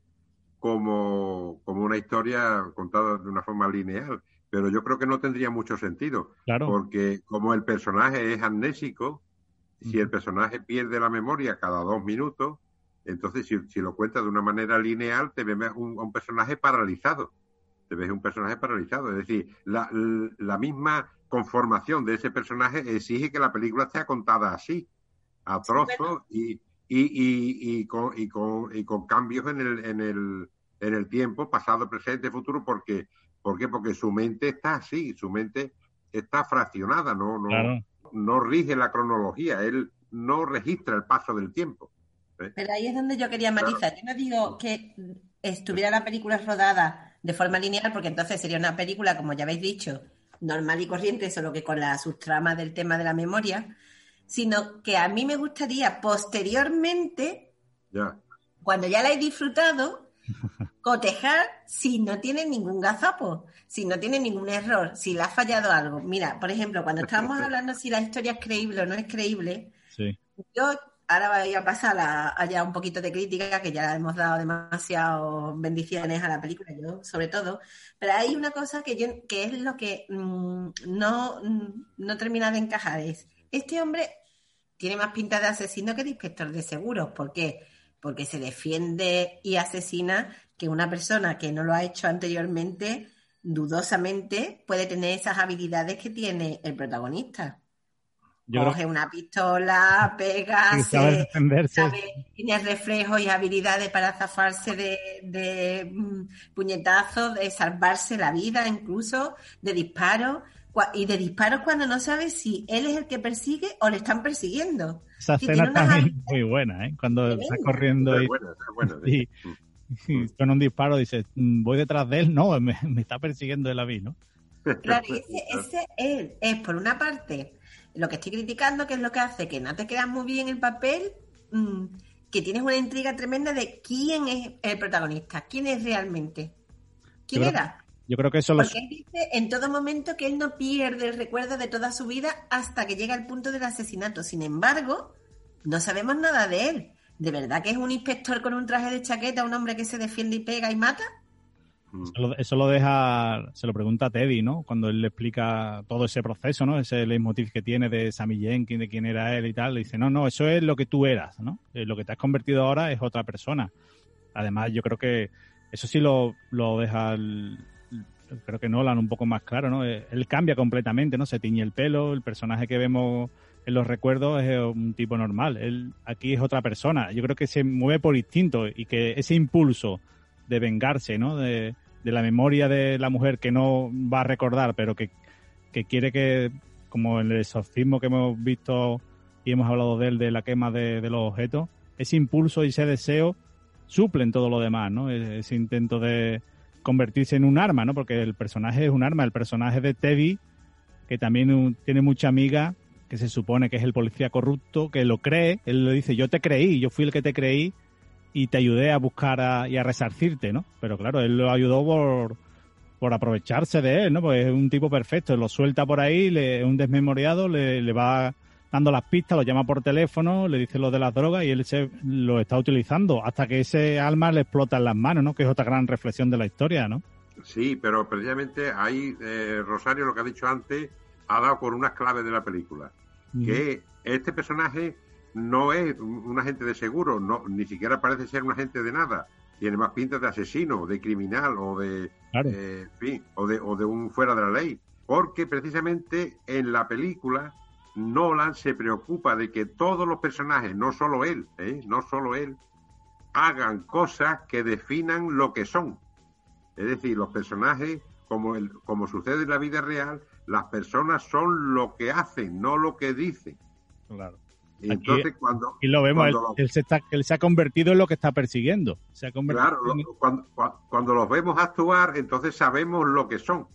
como una historia contada de una forma lineal, pero yo creo que no tendría mucho sentido, claro, porque como el personaje es amnésico, si el personaje pierde la memoria cada 2 minutos, entonces si lo cuentas de una manera lineal, te ves un personaje paralizado. Te ves un personaje paralizado. Es decir, la misma conformación de ese personaje exige que la película sea contada así, a trozos, y y con cambios en el tiempo, pasado, presente, futuro, ¿por qué? Porque su mente está así, su mente está fraccionada, Claro. no rige la cronología, él no registra el paso del tiempo. Pero ahí es donde yo quería matizar. Yo no digo que estuviera la película rodada de forma lineal, porque entonces sería una película, como ya habéis dicho, normal y corriente, solo que con la subtrama del tema de la memoria, sino que a mí me gustaría posteriormente, cuando ya la he disfrutado, cotejar si no tiene ningún gazapo, si no tiene ningún error, si le ha fallado algo. Mira, por ejemplo, cuando estábamos hablando si la historia es creíble o no es creíble, sí. Yo ahora voy a pasar allá un poquito de crítica, que ya hemos dado demasiadas bendiciones a la película, yo sobre todo, pero hay una cosa que es lo que no termina de encajar, es este hombre tiene más pinta de asesino que de inspector de seguros. ¿Por qué? Porque se defiende y asesina que una persona que no lo ha hecho anteriormente, dudosamente, puede tener esas habilidades que tiene el protagonista. Coge una pistola, pega, tiene reflejos y habilidades para zafarse de puñetazos, de salvarse la vida incluso, de disparos, y de disparos cuando no sabe si él es el que persigue o le están persiguiendo. Esa escena también es muy buena, ¿eh? Cuando está corriendo y con un disparo dice, voy detrás de él, no, me está persiguiendo él a mí, ¿no? Claro, ese es por una parte lo que estoy criticando, que es lo que hace que no te quedas muy bien el papel, que tienes una intriga tremenda de quién es el protagonista, quién es realmente, quién era. Yo creo que eso Porque él dice en todo momento que él no pierde el recuerdo de toda su vida hasta que llega al punto del asesinato. Sin embargo, no sabemos nada de él. ¿De verdad que es un inspector con un traje de chaqueta, un hombre que se defiende y pega y mata? Eso lo deja, se lo pregunta a Teddy, ¿no? Cuando él le explica todo ese proceso, ¿no? Ese leitmotiv que tiene de Sammy Jenkins, de quién era él y tal. Le dice, no, eso es lo que tú eras, ¿no? Lo que te has convertido ahora es otra persona. Además, yo creo que eso sí lo deja, creo que Nolan un poco más claro, ¿no? Él cambia completamente, ¿no? Se tiñe el pelo, el personaje que vemos en los recuerdos es un tipo normal. Él aquí es otra persona. Yo creo que se mueve por instinto y que ese impulso de vengarse, ¿no? De la memoria de la mujer que no va a recordar, pero que quiere que, como en el exorcismo que hemos visto y hemos hablado de él, de la quema de los objetos, ese impulso y ese deseo suplen todo lo demás, ¿no? Ese intento de convertirse en un arma, ¿no? Porque el personaje es un arma. El personaje de Teddy, que también tiene mucha amiga, que se supone que es el policía corrupto, que lo cree, él le dice, yo te creí, yo fui el que te creí, y te ayudé a buscar y a resarcirte, ¿no? Pero claro, él lo ayudó por aprovecharse de él, ¿no? Pues es un tipo perfecto, lo suelta por ahí, es un desmemoriado, le va dando las pistas, lo llama por teléfono, le dice lo de las drogas y él lo está utilizando hasta que ese alma le explota en las manos, ¿no? Que es otra gran reflexión de la historia, ¿no? Sí, pero precisamente ahí, Rosario, lo que ha dicho antes, ha dado con unas claves de la película. Que este personaje no es un agente de seguro, ni siquiera parece ser un agente de nada. Tiene más pinta de asesino, de criminal o de, claro. O de un fuera de la ley. Porque precisamente en la película Nolan se preocupa de que todos los personajes, no solo él, hagan cosas que definan lo que son. Es decir, los personajes, como sucede en la vida real, las personas son lo que hacen, no lo que dicen. Claro. Y entonces y lo vemos, él se ha convertido en lo que está persiguiendo. Claro, cuando los vemos actuar, entonces sabemos lo que son.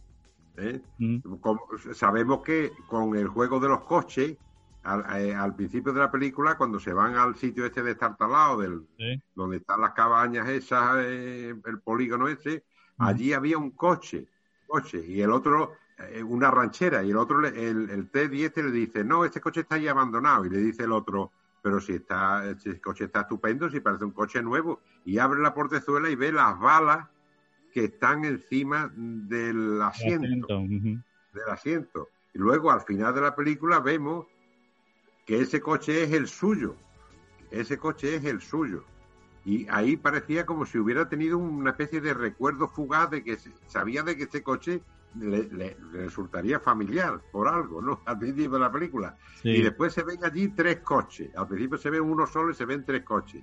Sabemos que con el juego de los coches, al principio de la película, cuando se van al sitio este destartalado, donde están las cabañas esas, el polígono ese, allí había un coche, y el otro... una ranchera, y el otro, el Teddy le dice, no, este coche está ahí abandonado, y le dice el otro, pero si este coche está estupendo, si parece un coche nuevo, y abre la portezuela y ve las balas que están encima del asiento. Y luego al final de la película vemos que ese coche es el suyo, Y ahí parecía como si hubiera tenido una especie de recuerdo fugaz de que sabía de que este coche le resultaría familiar por algo, ¿no? Al principio de la película. Sí. Y después se ven allí 3 coches. Al principio se ve uno solo y se ven 3 coches.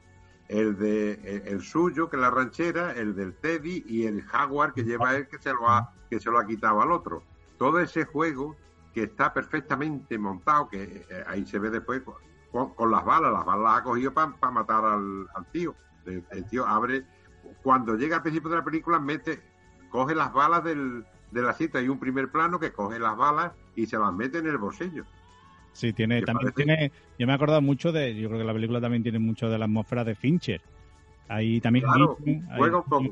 El suyo, que es la ranchera, el del Teddy y el Jaguar que lleva él, que se lo ha quitado al otro. Todo ese juego que está perfectamente montado, que ahí se ve después con las balas las ha cogido para matar al tío. El tío abre, cuando llega al principio de la película, coge las balas del asiento. Hay un primer plano que coge las balas y se las mete en el bolsillo. Sí, yo me he acordado mucho yo creo que la película también tiene mucho de la atmósfera de Fincher. Ahí también... Claro, juega un poco,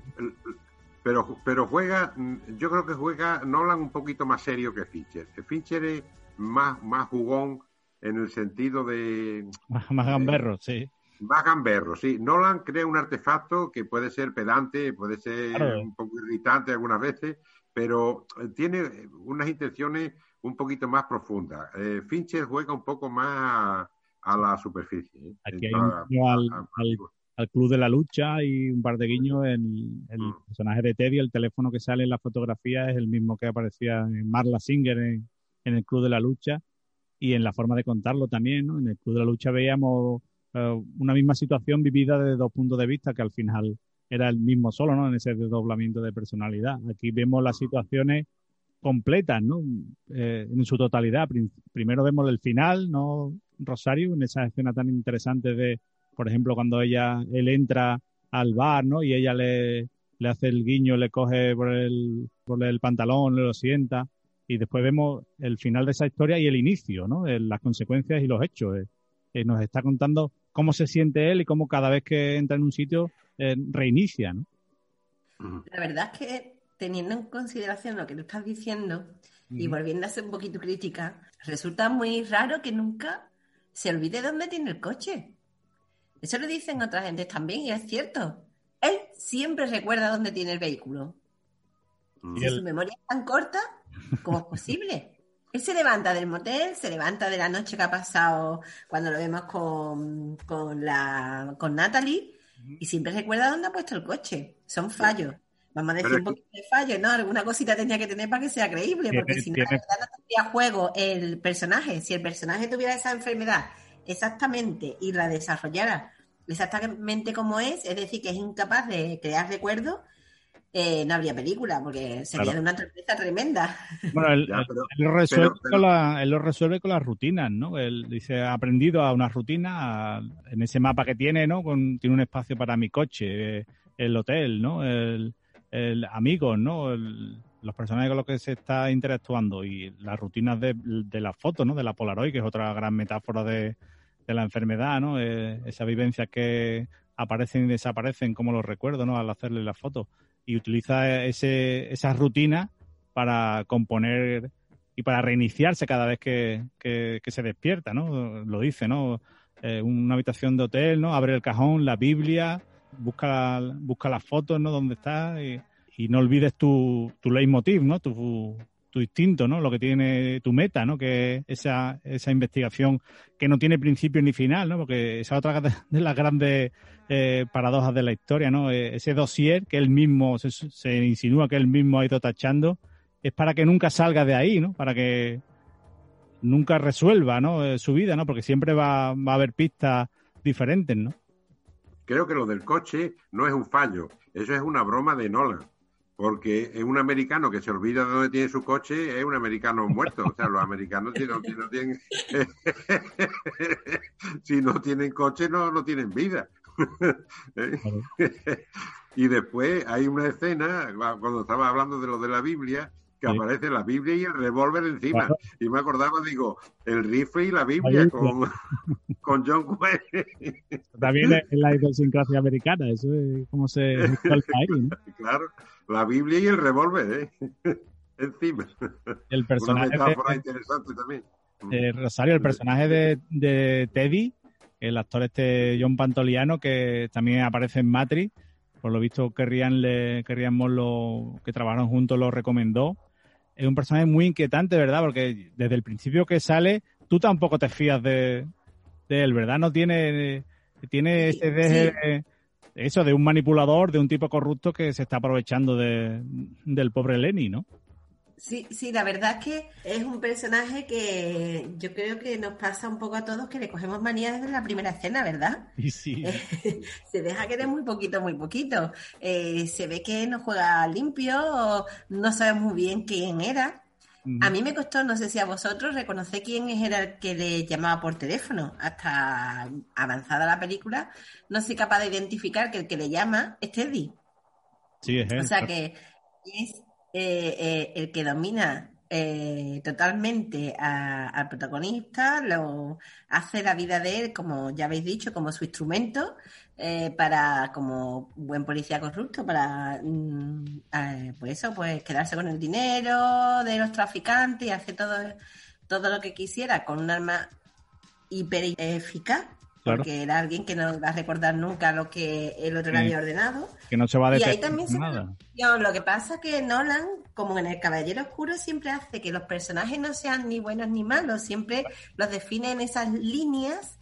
pero juega, yo creo que juega Nolan un poquito más serio que Fincher. Fincher es más jugón en el sentido de... Más gamberro, sí. Más gamberro, sí. Nolan crea un artefacto que puede ser pedante, puede ser un poco irritante algunas veces, pero tiene unas intenciones un poquito más profundas. Fincher juega un poco más a la superficie. Aquí hay un guiño al Club de la Lucha y un par de guiños en el personaje de Teddy. El teléfono que sale en la fotografía es el mismo que aparecía en Marla Singer en el Club de la Lucha, y en la forma de contarlo también, ¿no? En el Club de la Lucha veíamos una misma situación vivida desde 2 puntos de vista, que al final era el mismo solo, ¿no? En ese desdoblamiento de personalidad. Aquí vemos las situaciones completas, ¿no? En su totalidad. Primero vemos el final, ¿no, Rosario? En esa escena tan interesante de, por ejemplo, cuando él entra al bar, ¿no? Y ella le hace el guiño, le coge por el pantalón, le lo sienta. Y después vemos el final de esa historia y el inicio, ¿no? Las consecuencias y los hechos. Nos está contando cómo se siente él y cómo cada vez que entra en un sitio reinicia, ¿no? La verdad es que, teniendo en consideración lo que tú estás diciendo y volviendo a ser un poquito crítica, resulta muy raro que nunca se olvide dónde tiene el coche. Eso lo dicen otras gentes también y es cierto. Él siempre recuerda dónde tiene el vehículo. Si su memoria es tan corta, ¿cómo es posible? Él se levanta del motel, se levanta de la noche que ha pasado cuando lo vemos con Natalie, y siempre recuerda dónde ha puesto el coche. Son fallos. Vamos a decir un poquito de fallos, ¿no? Alguna cosita tenía que tener para que sea creíble, porque si no, la verdad no tendría juego el personaje. Si el personaje tuviera esa enfermedad exactamente y la desarrollara exactamente como es decir, que es incapaz de crear recuerdos, no habría película, porque sería de una tristeza tremenda. Bueno, él lo resuelve con las rutinas, ¿no? Él dice, ha aprendido a una rutina en ese mapa que tiene, ¿no? Tiene un espacio para mi coche, el hotel, ¿no? El amigos, ¿no? Los personajes con los que se está interactuando y las rutinas de las fotos, ¿no? De la Polaroid, que es otra gran metáfora de la enfermedad, ¿no? Esas vivencias que aparecen y desaparecen como los recuerdos, ¿no? Al hacerle las fotos. Y utiliza esas rutinas para componer y para reiniciarse cada vez que se despierta, ¿no? Lo dice, ¿no? Una habitación de hotel, ¿no? Abre el cajón, la Biblia, busca las fotos, ¿no? Donde está y no olvides tu leitmotiv, ¿no? Tu instinto, ¿no? Lo que tiene tu meta, ¿no? Que esa investigación que no tiene principio ni final, ¿no? Porque esa otra de las grandes paradojas de la historia, ¿no? Ese dossier que él mismo se insinúa que él mismo ha ido tachando, es para que nunca salga de ahí, ¿no? Para que nunca resuelva, ¿no? Su vida, ¿no? Porque siempre va a haber pistas diferentes, ¿no? Creo que lo del coche no es un fallo, eso es una broma de Nolan. Porque es un americano que se olvida de dónde tiene su coche, es un americano muerto. O sea, los americanos si no tienen coche, no tienen vida. Y después hay una escena, cuando estaba hablando de lo de la Biblia, que aparece la Biblia y el revólver encima. Claro. Y me acordaba, digo, el rifle y la Biblia con John Wayne. También es la idiosincrasia americana, eso es como se busca el país, ¿no? Claro, la Biblia y el revólver, encima. El personaje una metáfora interesante también. Rosario, el personaje de Teddy, el actor John Pantoliano, que también aparece en Matrix, por lo visto Kerrian Moore, que trabajaron juntos, lo recomendó. Es un personaje muy inquietante, ¿verdad? Porque desde el principio que sale, tú tampoco te fías de él, ¿verdad? No tiene ese deje eso, de un manipulador, de un tipo corrupto que se está aprovechando del pobre Lenny, ¿no? Sí, la verdad es que es un personaje que yo creo que nos pasa un poco a todos, que le cogemos manía desde la primera escena, ¿verdad? Y sí. Se deja querer muy poquito. Se ve que no juega limpio, no sabemos muy bien quién era. A mí me costó, no sé si a vosotros, reconocer quién era el que le llamaba por teléfono. Hasta avanzada la película, no soy capaz de identificar que el que le llama es Teddy. Sí, es él. O sea que es el que domina totalmente al protagonista, lo hace la vida de él, como ya habéis dicho, como su instrumento, para, como buen policía corrupto, para pues quedarse con el dinero de los traficantes y hacer todo lo que quisiera con un arma hiper eficaz. Claro. Porque era alguien que no va a recordar nunca lo que el otro le había ordenado. Que no se va a detener. detener. Y ahí también lo que pasa es que Nolan, como en El Caballero Oscuro, siempre hace que los personajes no sean ni buenos ni malos, siempre los define en esas líneas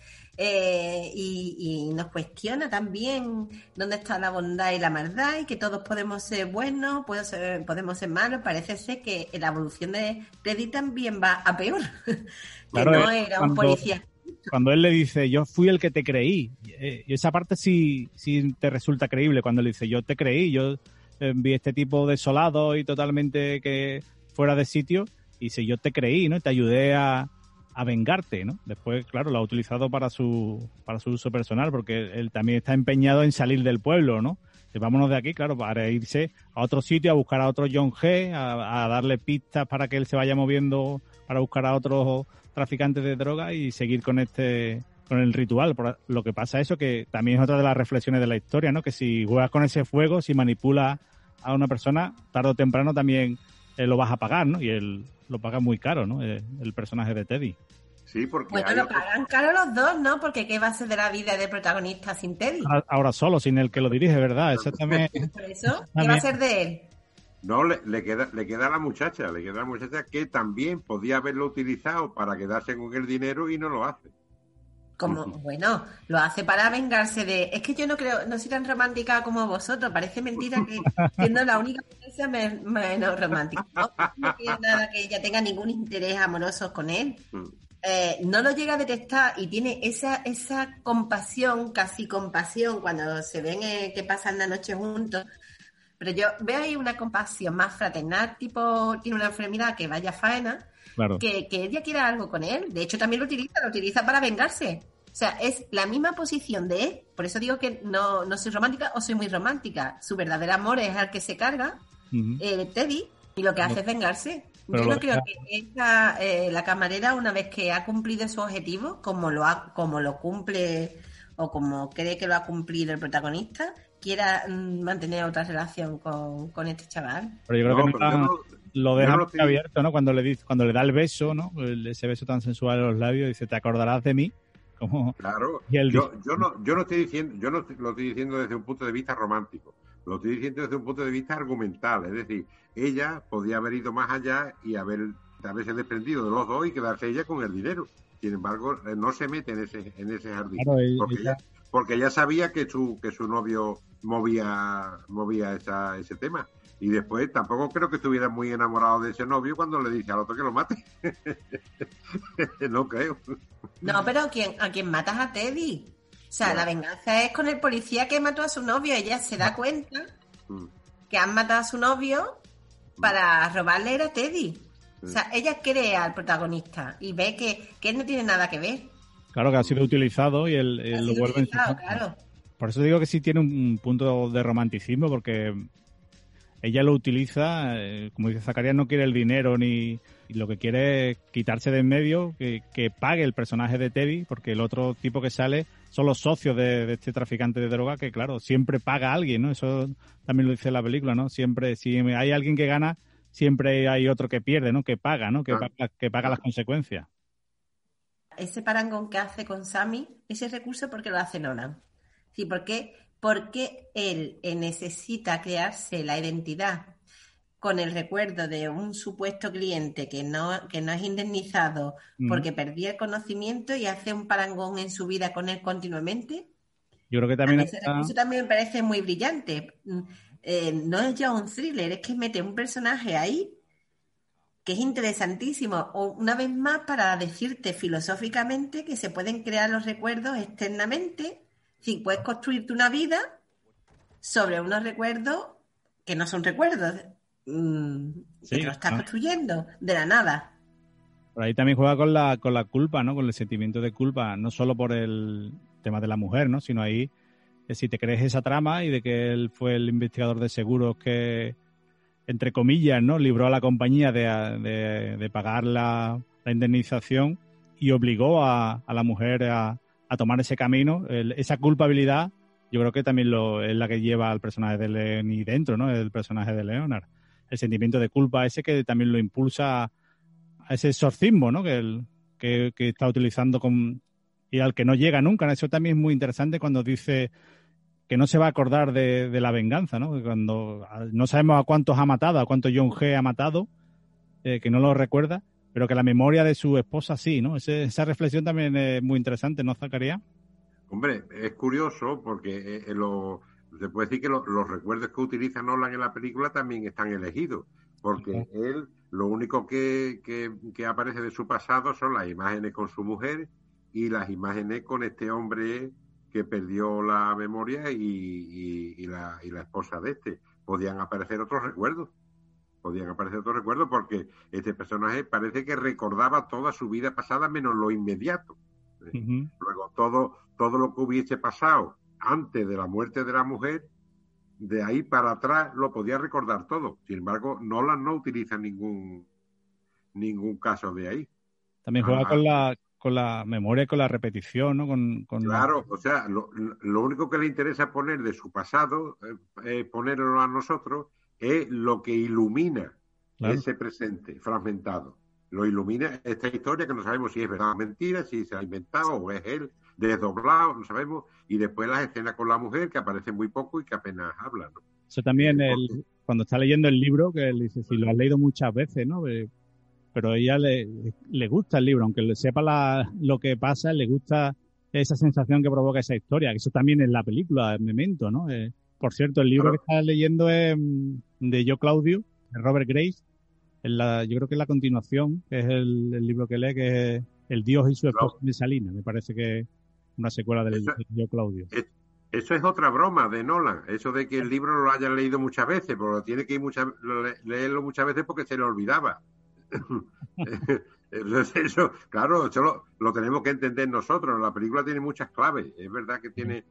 y nos cuestiona también dónde está la bondad y la maldad y que todos podemos ser buenos, podemos ser malos. Parece ser que la evolución de Teddy también va a peor, claro, que no era un policía. Cuando él le dice, yo fui el que te creí, y esa parte sí te resulta creíble, cuando él dice, yo te creí, yo vi este tipo desolado y totalmente que fuera de sitio, y dice, yo te creí, ¿no? Te ayudé a vengarte, ¿no? Después, claro, lo ha utilizado para su uso personal, porque él también está empeñado en salir del pueblo, ¿no? Y vámonos de aquí, claro, para irse a otro sitio, a buscar a otro John G., a darle pistas para que él se vaya moviendo, para buscar a otros traficantes de droga y seguir con el ritual. Lo que pasa es eso, que también es otra de las reflexiones de la historia, ¿no? Que si juegas con ese fuego, si manipulas a una persona, tarde o temprano también lo vas a pagar, ¿no? Y él lo paga muy caro, ¿no? El personaje de Teddy. Sí, porque bueno, lo pagan caro los dos, ¿no? Porque ¿qué va a ser de la vida del protagonista sin Teddy? Ahora solo, sin el que lo dirige, ¿verdad? Eso también. Por eso, ¿qué va a ser de él? No, le queda a la muchacha, que también podía haberlo utilizado para quedarse con el dinero y no lo hace. Bueno, lo hace para vengarse de... Es que yo no soy tan romántica como vosotros, parece mentira que siendo la única que sea menos romántica. No quiere nada que ella tenga ningún interés amoroso con él. No lo llega a detectar y tiene esa compasión, casi compasión, cuando se ven que pasan la noche juntos. Pero yo veo ahí una compasión más fraternal, tipo, tiene una enfermedad que vaya faena, claro, que ella quiera algo con él. De hecho, también lo utiliza para vengarse. O sea, es la misma posición de él. Por eso digo que no soy romántica o soy muy romántica. Su verdadero amor es al que se carga, Teddy, y lo que hace es vengarse. Yo no creo que la camarera, una vez que ha cumplido su objetivo, como lo cumple o como cree que lo ha cumplido el protagonista, quiera mantener otra relación con este chaval. Pero yo creo que lo deja muy abierto, ¿no? Cuando le da el beso, ¿no? Ese beso tan sensual en los labios, dice, te acordarás de mí. Como... Claro, y él yo no estoy diciendo, yo no lo estoy diciendo desde un punto de vista romántico, lo estoy diciendo desde un punto de vista argumental, es decir, ella podía haber ido más allá y haberse desprendido de los dos y quedarse ella con el dinero. Sin embargo, no se mete en ese jardín, claro, porque ella sabía que su novio movía ese tema. Y después tampoco creo que estuviera muy enamorado de ese novio cuando le dice al otro que lo mate. No creo. No, pero ¿a quién matas? A Teddy. O sea, la venganza es con el policía que mató a su novio. Ella se da cuenta que han matado a su novio para robarle a Teddy. O sea, ella cree al protagonista y ve que él no tiene nada que ver. Claro, que ha sido utilizado y él lo vuelve en su contra. Claro. Por eso digo que sí tiene un punto de romanticismo, porque ella lo utiliza, como dice Zacarías, no quiere el dinero y lo que quiere es quitarse de en medio, que pague el personaje de Teddy, porque el otro tipo que sale son los socios de este traficante de droga, que claro, siempre paga a alguien, ¿no? Eso también lo dice la película, ¿no? Siempre, si hay alguien que gana, siempre hay otro que pierde, ¿no? Que paga, ¿no? Que paga las consecuencias. Ese parangón que hace con Sammy, ese recurso, ¿por qué lo hace Nolan? Sí, porque él necesita crearse la identidad con el recuerdo de un supuesto cliente que no es indemnizado porque perdía el conocimiento y hace un parangón en su vida con él continuamente. Yo creo que también ese recurso también me parece muy brillante. No es ya un thriller, es que mete un personaje ahí que es interesantísimo, o una vez más para decirte filosóficamente que se pueden crear los recuerdos externamente, si puedes construirte una vida sobre unos recuerdos que no son recuerdos, que te lo estás construyendo de la nada. Por ahí también juega con la culpa, ¿no? Con el sentimiento de culpa, no solo por el tema de la mujer, ¿no? Sino ahí, si te crees esa trama y de que él fue el investigador de seguros que, entre comillas, ¿no? Libró a la compañía de pagar la indemnización y obligó a la mujer a tomar ese camino. Esa culpabilidad, yo creo que también es la que lleva al personaje de Lenny dentro, ¿no? El personaje de Leonard. El sentimiento de culpa ese que también lo impulsa a ese exorcismo, ¿no? Que está utilizando y al que no llega nunca. Eso también es muy interesante cuando dice que no se va a acordar de la venganza, ¿no? Cuando no sabemos a cuántos ha matado, a cuántos John G. ha matado, que no lo recuerda, pero que la memoria de su esposa sí, ¿no? Esa reflexión también es muy interesante, ¿no, Zacarías? Hombre, es curioso porque se puede decir que los recuerdos que utiliza Nolan en la película también están elegidos, porque él, lo único que aparece de su pasado son las imágenes con su mujer y las imágenes con este hombre que perdió la memoria y la esposa de este. Podían aparecer otros recuerdos porque este personaje parece que recordaba toda su vida pasada menos lo inmediato. Uh-huh. Luego todo lo que hubiese pasado antes de la muerte de la mujer, de ahí para atrás lo podía recordar todo. Sin embargo, Nolan no utiliza ningún caso de ahí. También juega con la memoria y con la repetición, ¿no? Claro, o sea, lo único que le interesa poner de su pasado, ponerlo a nosotros, es lo que ilumina ese presente fragmentado. Lo ilumina esta historia que no sabemos si es verdad o mentira, si se ha inventado o es él desdoblado, no sabemos. Y después las escenas con la mujer, que aparecen muy poco y que apenas hablan, ¿no? Eso también, cuando está leyendo el libro, que él dice, si lo has leído muchas veces, ¿no? Pero a ella le gusta el libro, aunque le sepa lo que pasa, le gusta esa sensación que provoca esa historia. Eso también es la película, Memento, ¿no? Por cierto, el libro que estás leyendo es de Yo, Claudio, de Robert Grace. Yo creo que es la continuación, que es el libro que lee, que es El Dios y su esposa Mesalina. Me parece que es una secuela de Yo, Claudio. Eso es otra broma de Nolan, eso de que el libro lo hayan leído muchas veces, pero tiene que leerlo muchas veces porque se le olvidaba. Eso, claro, eso lo tenemos que entender nosotros. La película tiene muchas claves. Es verdad que tiene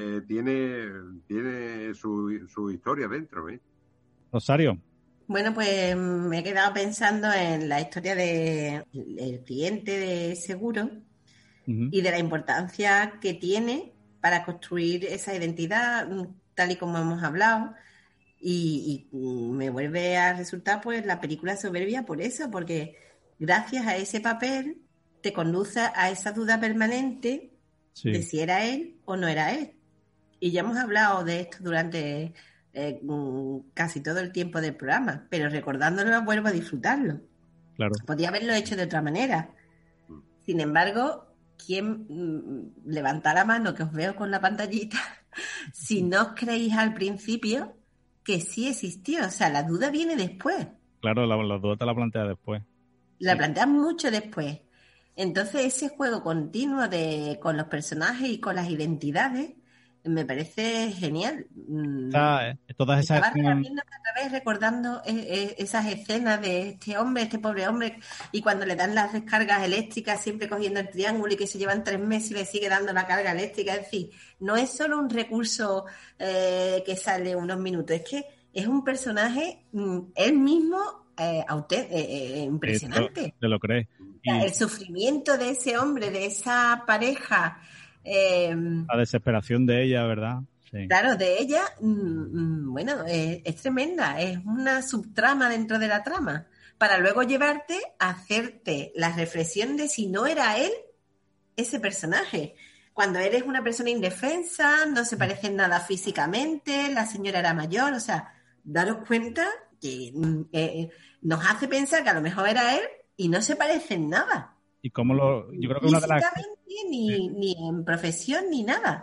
su historia dentro, ¿eh? Rosario. Bueno, pues me he quedado pensando en la historia del cliente de seguro y de la importancia que tiene para construir esa identidad, tal y como hemos hablado. Y me vuelve a resultar pues la película soberbia por eso, porque gracias a ese papel te conduce a esa duda permanente de si era él o no era él. Y ya hemos hablado de esto durante casi todo el tiempo del programa, pero recordándolo vuelvo a disfrutarlo. Claro. Podía haberlo hecho de otra manera. Sin embargo, ¿quién levanta la mano que os veo con la pantallita? Si no os creéis al principio que sí existió, o sea, la duda viene después. Claro, la duda te la plantea después. La planteas mucho después. Entonces, ese juego continuo con los personajes y con las identidades me parece genial. Todas esas escenas... otra vez recordando esas escenas de este hombre, este pobre hombre, y cuando le dan las descargas eléctricas, siempre cogiendo el triángulo y que se llevan 3 meses y le sigue dando la carga eléctrica. Es decir, no es solo un recurso que sale unos minutos, es que es un personaje él mismo impresionante. Te lo crees. El sufrimiento de ese hombre, de esa pareja. La desesperación de ella, ¿verdad? Sí. Claro, de ella, bueno, es tremenda, es una subtrama dentro de la trama, para luego llevarte a hacerte la reflexión de si no era él ese personaje. Cuando eres una persona indefensa, no se parecen nada físicamente, la señora era mayor, o sea, daros cuenta que nos hace pensar que a lo mejor era él y no se parecen nada. Y cómo yo creo que una de las... ni en profesión ni nada.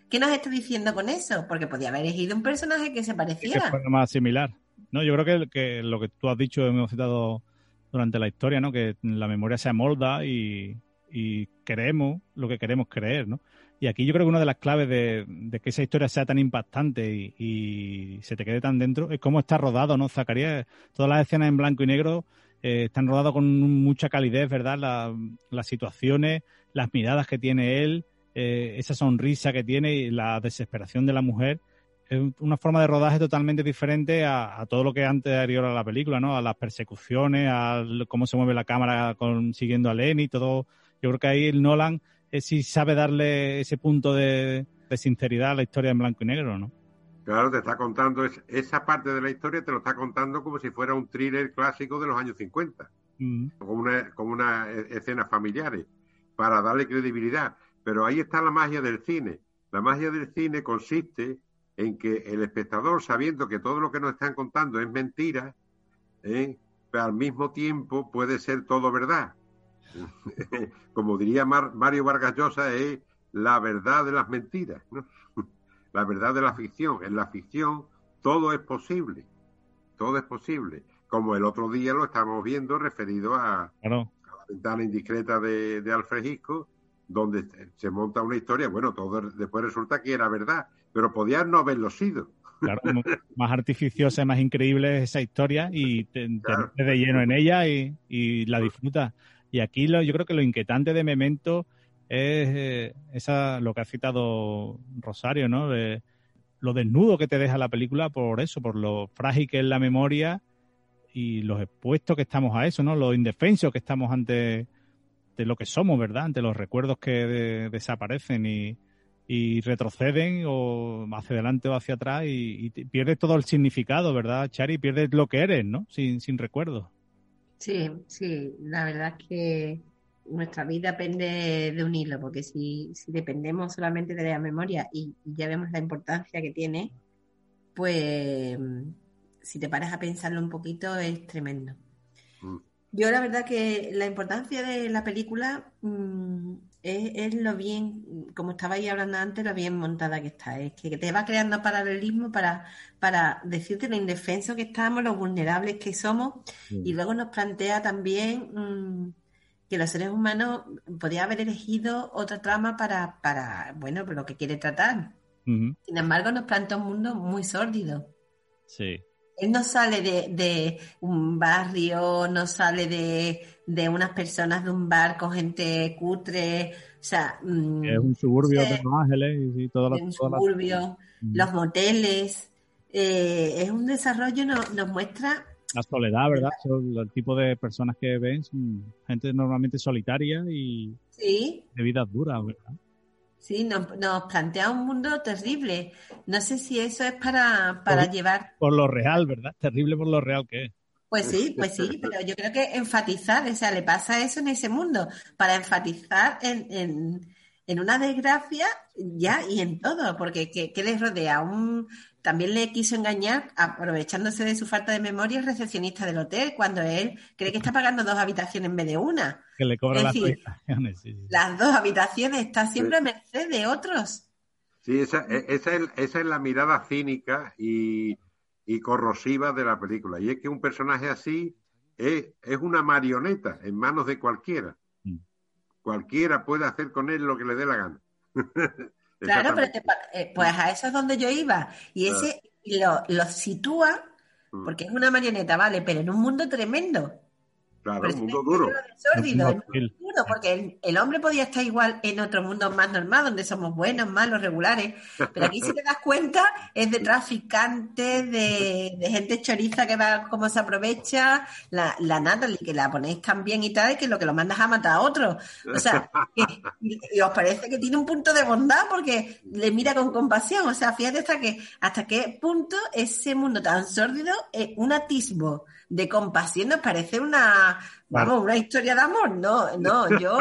¿Qué nos está diciendo con eso? Porque podía haber elegido un personaje que se pareciera. Que fuera más similar. No, yo creo que lo que tú has dicho, hemos citado durante la historia, ¿no? Que la memoria se amolda y creemos lo que queremos creer, ¿no? Y aquí yo creo que una de las claves de que esa historia sea tan impactante y se te quede tan dentro es cómo está rodado, ¿no, Zacarías? Todas las escenas en blanco y negro están rodadas con mucha calidez, ¿verdad? Las situaciones, las miradas que tiene él, esa sonrisa que tiene y la desesperación de la mujer. Es una forma de rodaje totalmente diferente a todo lo que es anterior a la película, ¿no? A las persecuciones, a cómo se mueve la cámara siguiendo a Lenny, todo. Yo creo que ahí el Nolan sí sabe darle ese punto de sinceridad a la historia en blanco y negro, ¿no? Claro, te está contando esa parte de la historia, te lo está contando como si fuera un thriller clásico de los años 50, como una escenas familiares, para darle credibilidad. Pero ahí está la magia del cine. La magia del cine consiste en que el espectador, sabiendo que todo lo que nos están contando es mentira, pero al mismo tiempo puede ser todo verdad. Como diría Mario Vargas Llosa, es la verdad de las mentiras, ¿no? La verdad de la ficción. En la ficción todo es posible, como el otro día lo estamos viendo referido a La ventana indiscreta de Alfred Hitchcock, donde se monta una historia, bueno, todo después resulta que era verdad, pero podía no haberlo sido. Claro, más artificiosa, más increíble es esa historia y te metes de lleno en ella y la disfrutas. Y aquí yo creo que lo inquietante de Memento es lo que ha citado Rosario, ¿no? Lo desnudo que te deja la película por eso, por lo frágil que es la memoria y los expuestos que estamos a eso, ¿no? Los indefensos que estamos ante lo que somos, ¿verdad? Ante los recuerdos que desaparecen y retroceden o hacia adelante o hacia atrás y pierdes todo el significado, ¿verdad, Chari? Pierdes lo que eres, ¿no? Sin recuerdos. Sí, la verdad es que nuestra vida pende de un hilo, porque si dependemos solamente de la memoria y ya vemos la importancia que tiene, pues si te paras a pensarlo un poquito es tremendo. Yo la verdad que la importancia de la película es lo bien, como estabais hablando antes, lo bien montada que está. Es que te va creando paralelismo para decirte lo indefenso que estamos, lo vulnerables que somos, y luego nos plantea también que los seres humanos podían haber elegido otra trama para bueno, por lo que quiere tratar. Sin embargo, nos plantea un mundo muy sórdido. Sí. Él no sale de un barrio, no sale de unas personas de un bar con gente cutre, o sea... es un suburbio de Los Ángeles y un suburbio, los moteles... es un desarrollo, nos muestra... La soledad, ¿verdad? Son el tipo de personas que ven son gente normalmente solitaria y de vidas duras, ¿verdad? Sí, nos plantea un mundo terrible. No sé si eso es para llevar... Por lo real, ¿verdad? Terrible por lo real que es. Pues sí, pero yo creo que enfatizar, o sea, le pasa eso en ese mundo, para enfatizar en una desgracia ya y en todo, porque ¿qué les rodea? También le quiso engañar, aprovechándose de su falta de memoria, el recepcionista del hotel, cuando él cree que está pagando 2 habitaciones en vez de una. Que le cobra las habitaciones. Sí. Las 2 habitaciones están siempre a merced de otros. Sí, esa es la mirada cínica y corrosiva de la película. Y es que un personaje así es una marioneta en manos de cualquiera. Cualquiera puede hacer con él lo que le dé la gana. Claro, pero pues a eso es donde yo iba. Y ese lo sitúa, porque es una marioneta, vale, pero en un mundo tremendo. Claro, un mundo duro. Duro, porque el hombre podía estar igual en otro mundo más normal, donde somos buenos, malos, regulares. Pero aquí, si te das cuenta, es de traficantes, de gente choriza que va como se aprovecha, la Natalie, que la ponéis tan bien y tal, que lo mandas a matar a otro. O sea, y os parece que tiene un punto de bondad porque le mira con compasión. O sea, fíjate hasta qué punto ese mundo tan sórdido es un atisbo de compasión. Nos parece una historia de amor. No, yo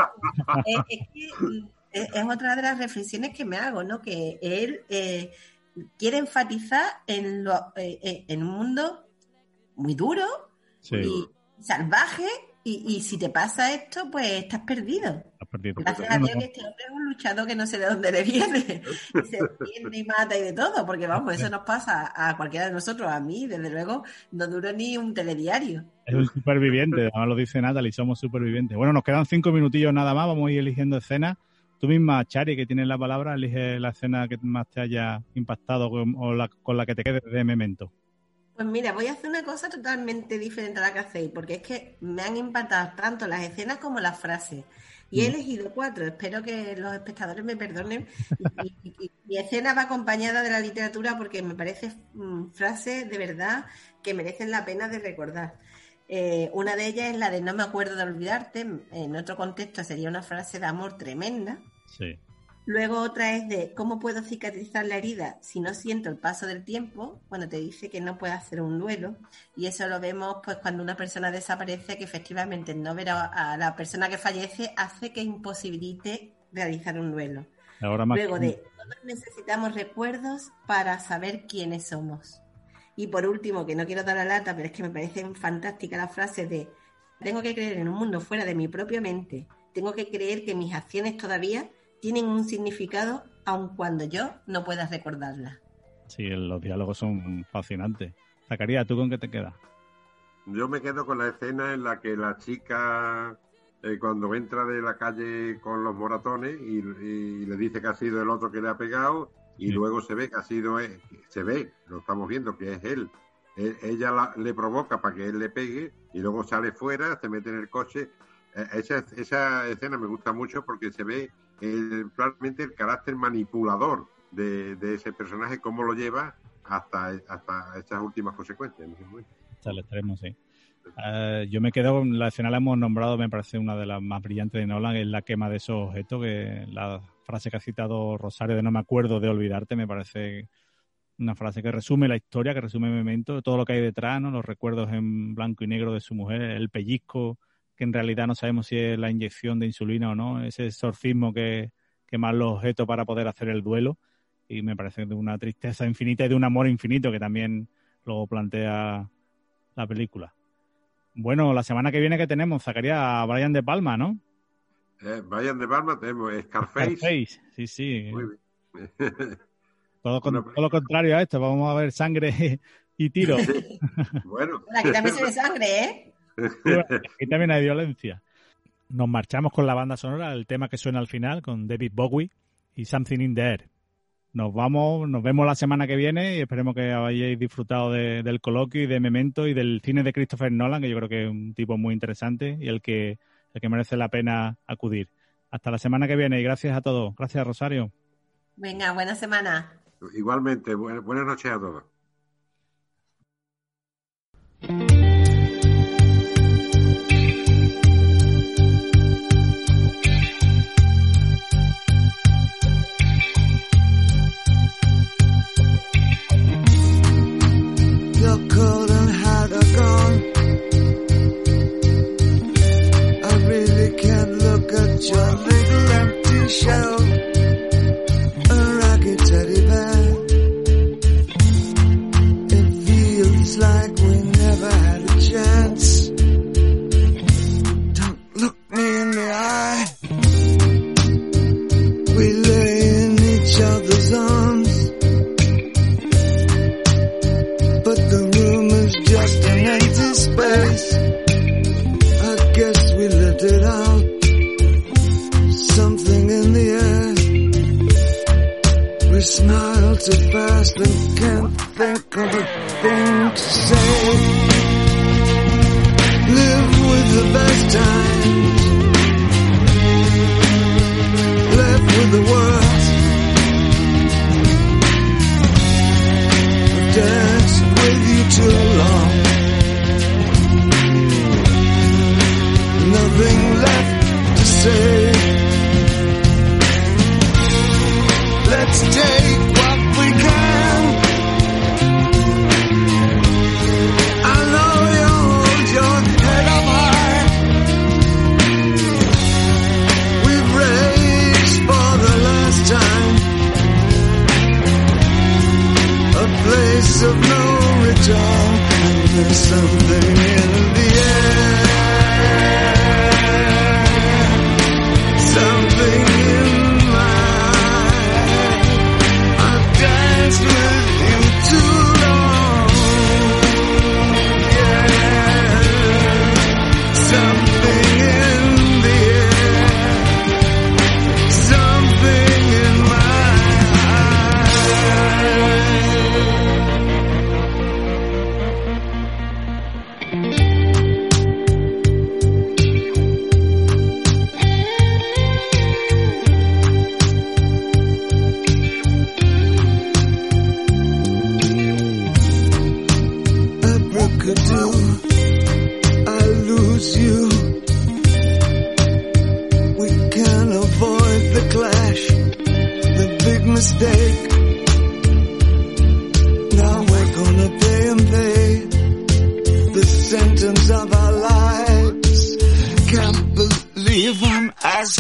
es otra de las reflexiones que me hago, ¿no? Que él quiere enfatizar en un mundo muy duro y salvaje y si te pasa esto, pues estás perdido. Gracias a Dios que este hombre es un luchador que no sé de dónde le viene, y se defiende y mata y de todo, porque vamos, eso nos pasa a cualquiera de nosotros, a mí, desde luego, no dura ni un telediario. Es un superviviente, además lo dice Natalie, somos supervivientes. Bueno, nos quedan 5 minutillos nada más, vamos a ir eligiendo escenas. Tú misma, Chari, que tienes la palabra, elige la escena que más te haya impactado o con la que te quedes de Memento. Pues mira, voy a hacer una cosa totalmente diferente a la que hacéis, porque es que me han impactado tanto las escenas como las frases. Y he elegido 4, espero que los espectadores me perdonen. Y mi escena va acompañada de la literatura porque me parece frases de verdad que merecen la pena de recordar. Una de ellas es la de no me acuerdo de olvidarte, en otro contexto sería una frase de amor tremenda. Sí. Luego otra es de ¿cómo puedo cicatrizar la herida si no siento el paso del tiempo? Cuando te dice que no puede hacer un duelo. Y eso lo vemos pues cuando una persona desaparece, que efectivamente no ver a la persona que fallece hace que imposibilite realizar un duelo. Luego de todos necesitamos recuerdos para saber quiénes somos. Y por último, que no quiero dar la lata, pero es que me parece fantástica la frase de tengo que creer en un mundo fuera de mi propia mente. Tengo que creer que mis acciones todavía tienen un significado aun cuando yo no pueda recordarla. Sí, los diálogos son fascinantes. Zacarías, ¿tú con qué te quedas? Yo me quedo con la escena en la que la chica, cuando entra de la calle con los moratones y le dice que ha sido el otro que le ha pegado, y luego se ve que ha sido él, lo estamos viendo que es él. Ella le provoca para que él le pegue y luego sale fuera, se mete en el coche. Esa escena me gusta mucho porque se ve claramente el carácter manipulador de ese personaje, cómo lo lleva hasta estas últimas consecuencias. Hasta el extremo, sí. Yo me quedo con la escena, la hemos nombrado, me parece una de las más brillantes de Nolan, es la quema de esos objetos, que la frase que ha citado Rosario de no me acuerdo de olvidarte, me parece una frase que resume la historia, que resume Memento, todo lo que hay detrás, ¿no? Los recuerdos en blanco y negro de su mujer, el pellizco, que en realidad no sabemos si es la inyección de insulina o no, ese exorcismo que quema los objetos para poder hacer el duelo, y me parece de una tristeza infinita y de un amor infinito que también luego plantea la película. Bueno, la semana que viene que tenemos, Zacarías, a Brian De Palma, ¿no? Brian De Palma, tenemos Scarface. Sí. Muy bien. Todo lo contrario a esto, vamos a ver sangre y tiro. Sí. Bueno. Aquí también se ve sangre, ¿eh? Aquí también hay violencia. Nos marchamos con la banda sonora, el tema que suena al final, con David Bowie y Something in the Air. Nos vemos la semana que viene y esperemos que hayáis disfrutado del coloquio y de Memento y del cine de Christopher Nolan, que yo creo que es un tipo muy interesante y el que merece la pena acudir. Hasta la semana que viene y gracias a todos. Gracias, Rosario. Venga, buena semana. Igualmente, buenas noches a todos. You're cold and hard or gone. I really can't look at your little empty shell. A ragged teddy bear. It feels like we never had a chance. Don't look me in the eye. We lay in each other's arms. Just an empty space. I guess we lived it out. Something in the air. We smile too fast and can't think of a thing to say. Live with the best times. Left with the worst. Dance with you too long. Nothing left to say. Let's take what we can. I know you hold your head up high. We've raced for the last time. A place of no return, and there's something in the air.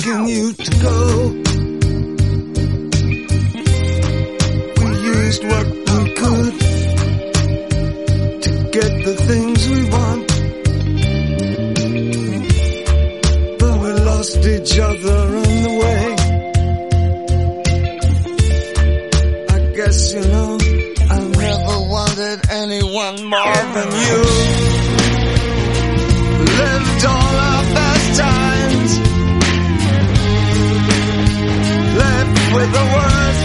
asking you to go. We used what we could to get the things we want, but we lost each other on the way. I guess you know I never wanted anyone more than you. Lived all our best times, left with the worst.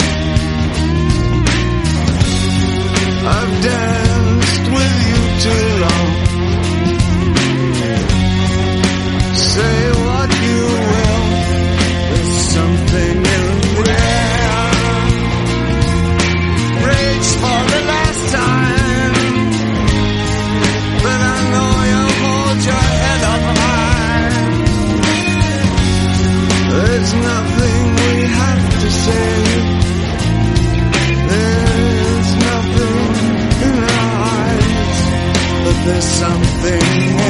I've danced with you too long. Say what you will, there's something in the air. Reach for the last time, but I know you'll hold your head up high. There's nothing we have to say. There's nothing in our eyes, but there's something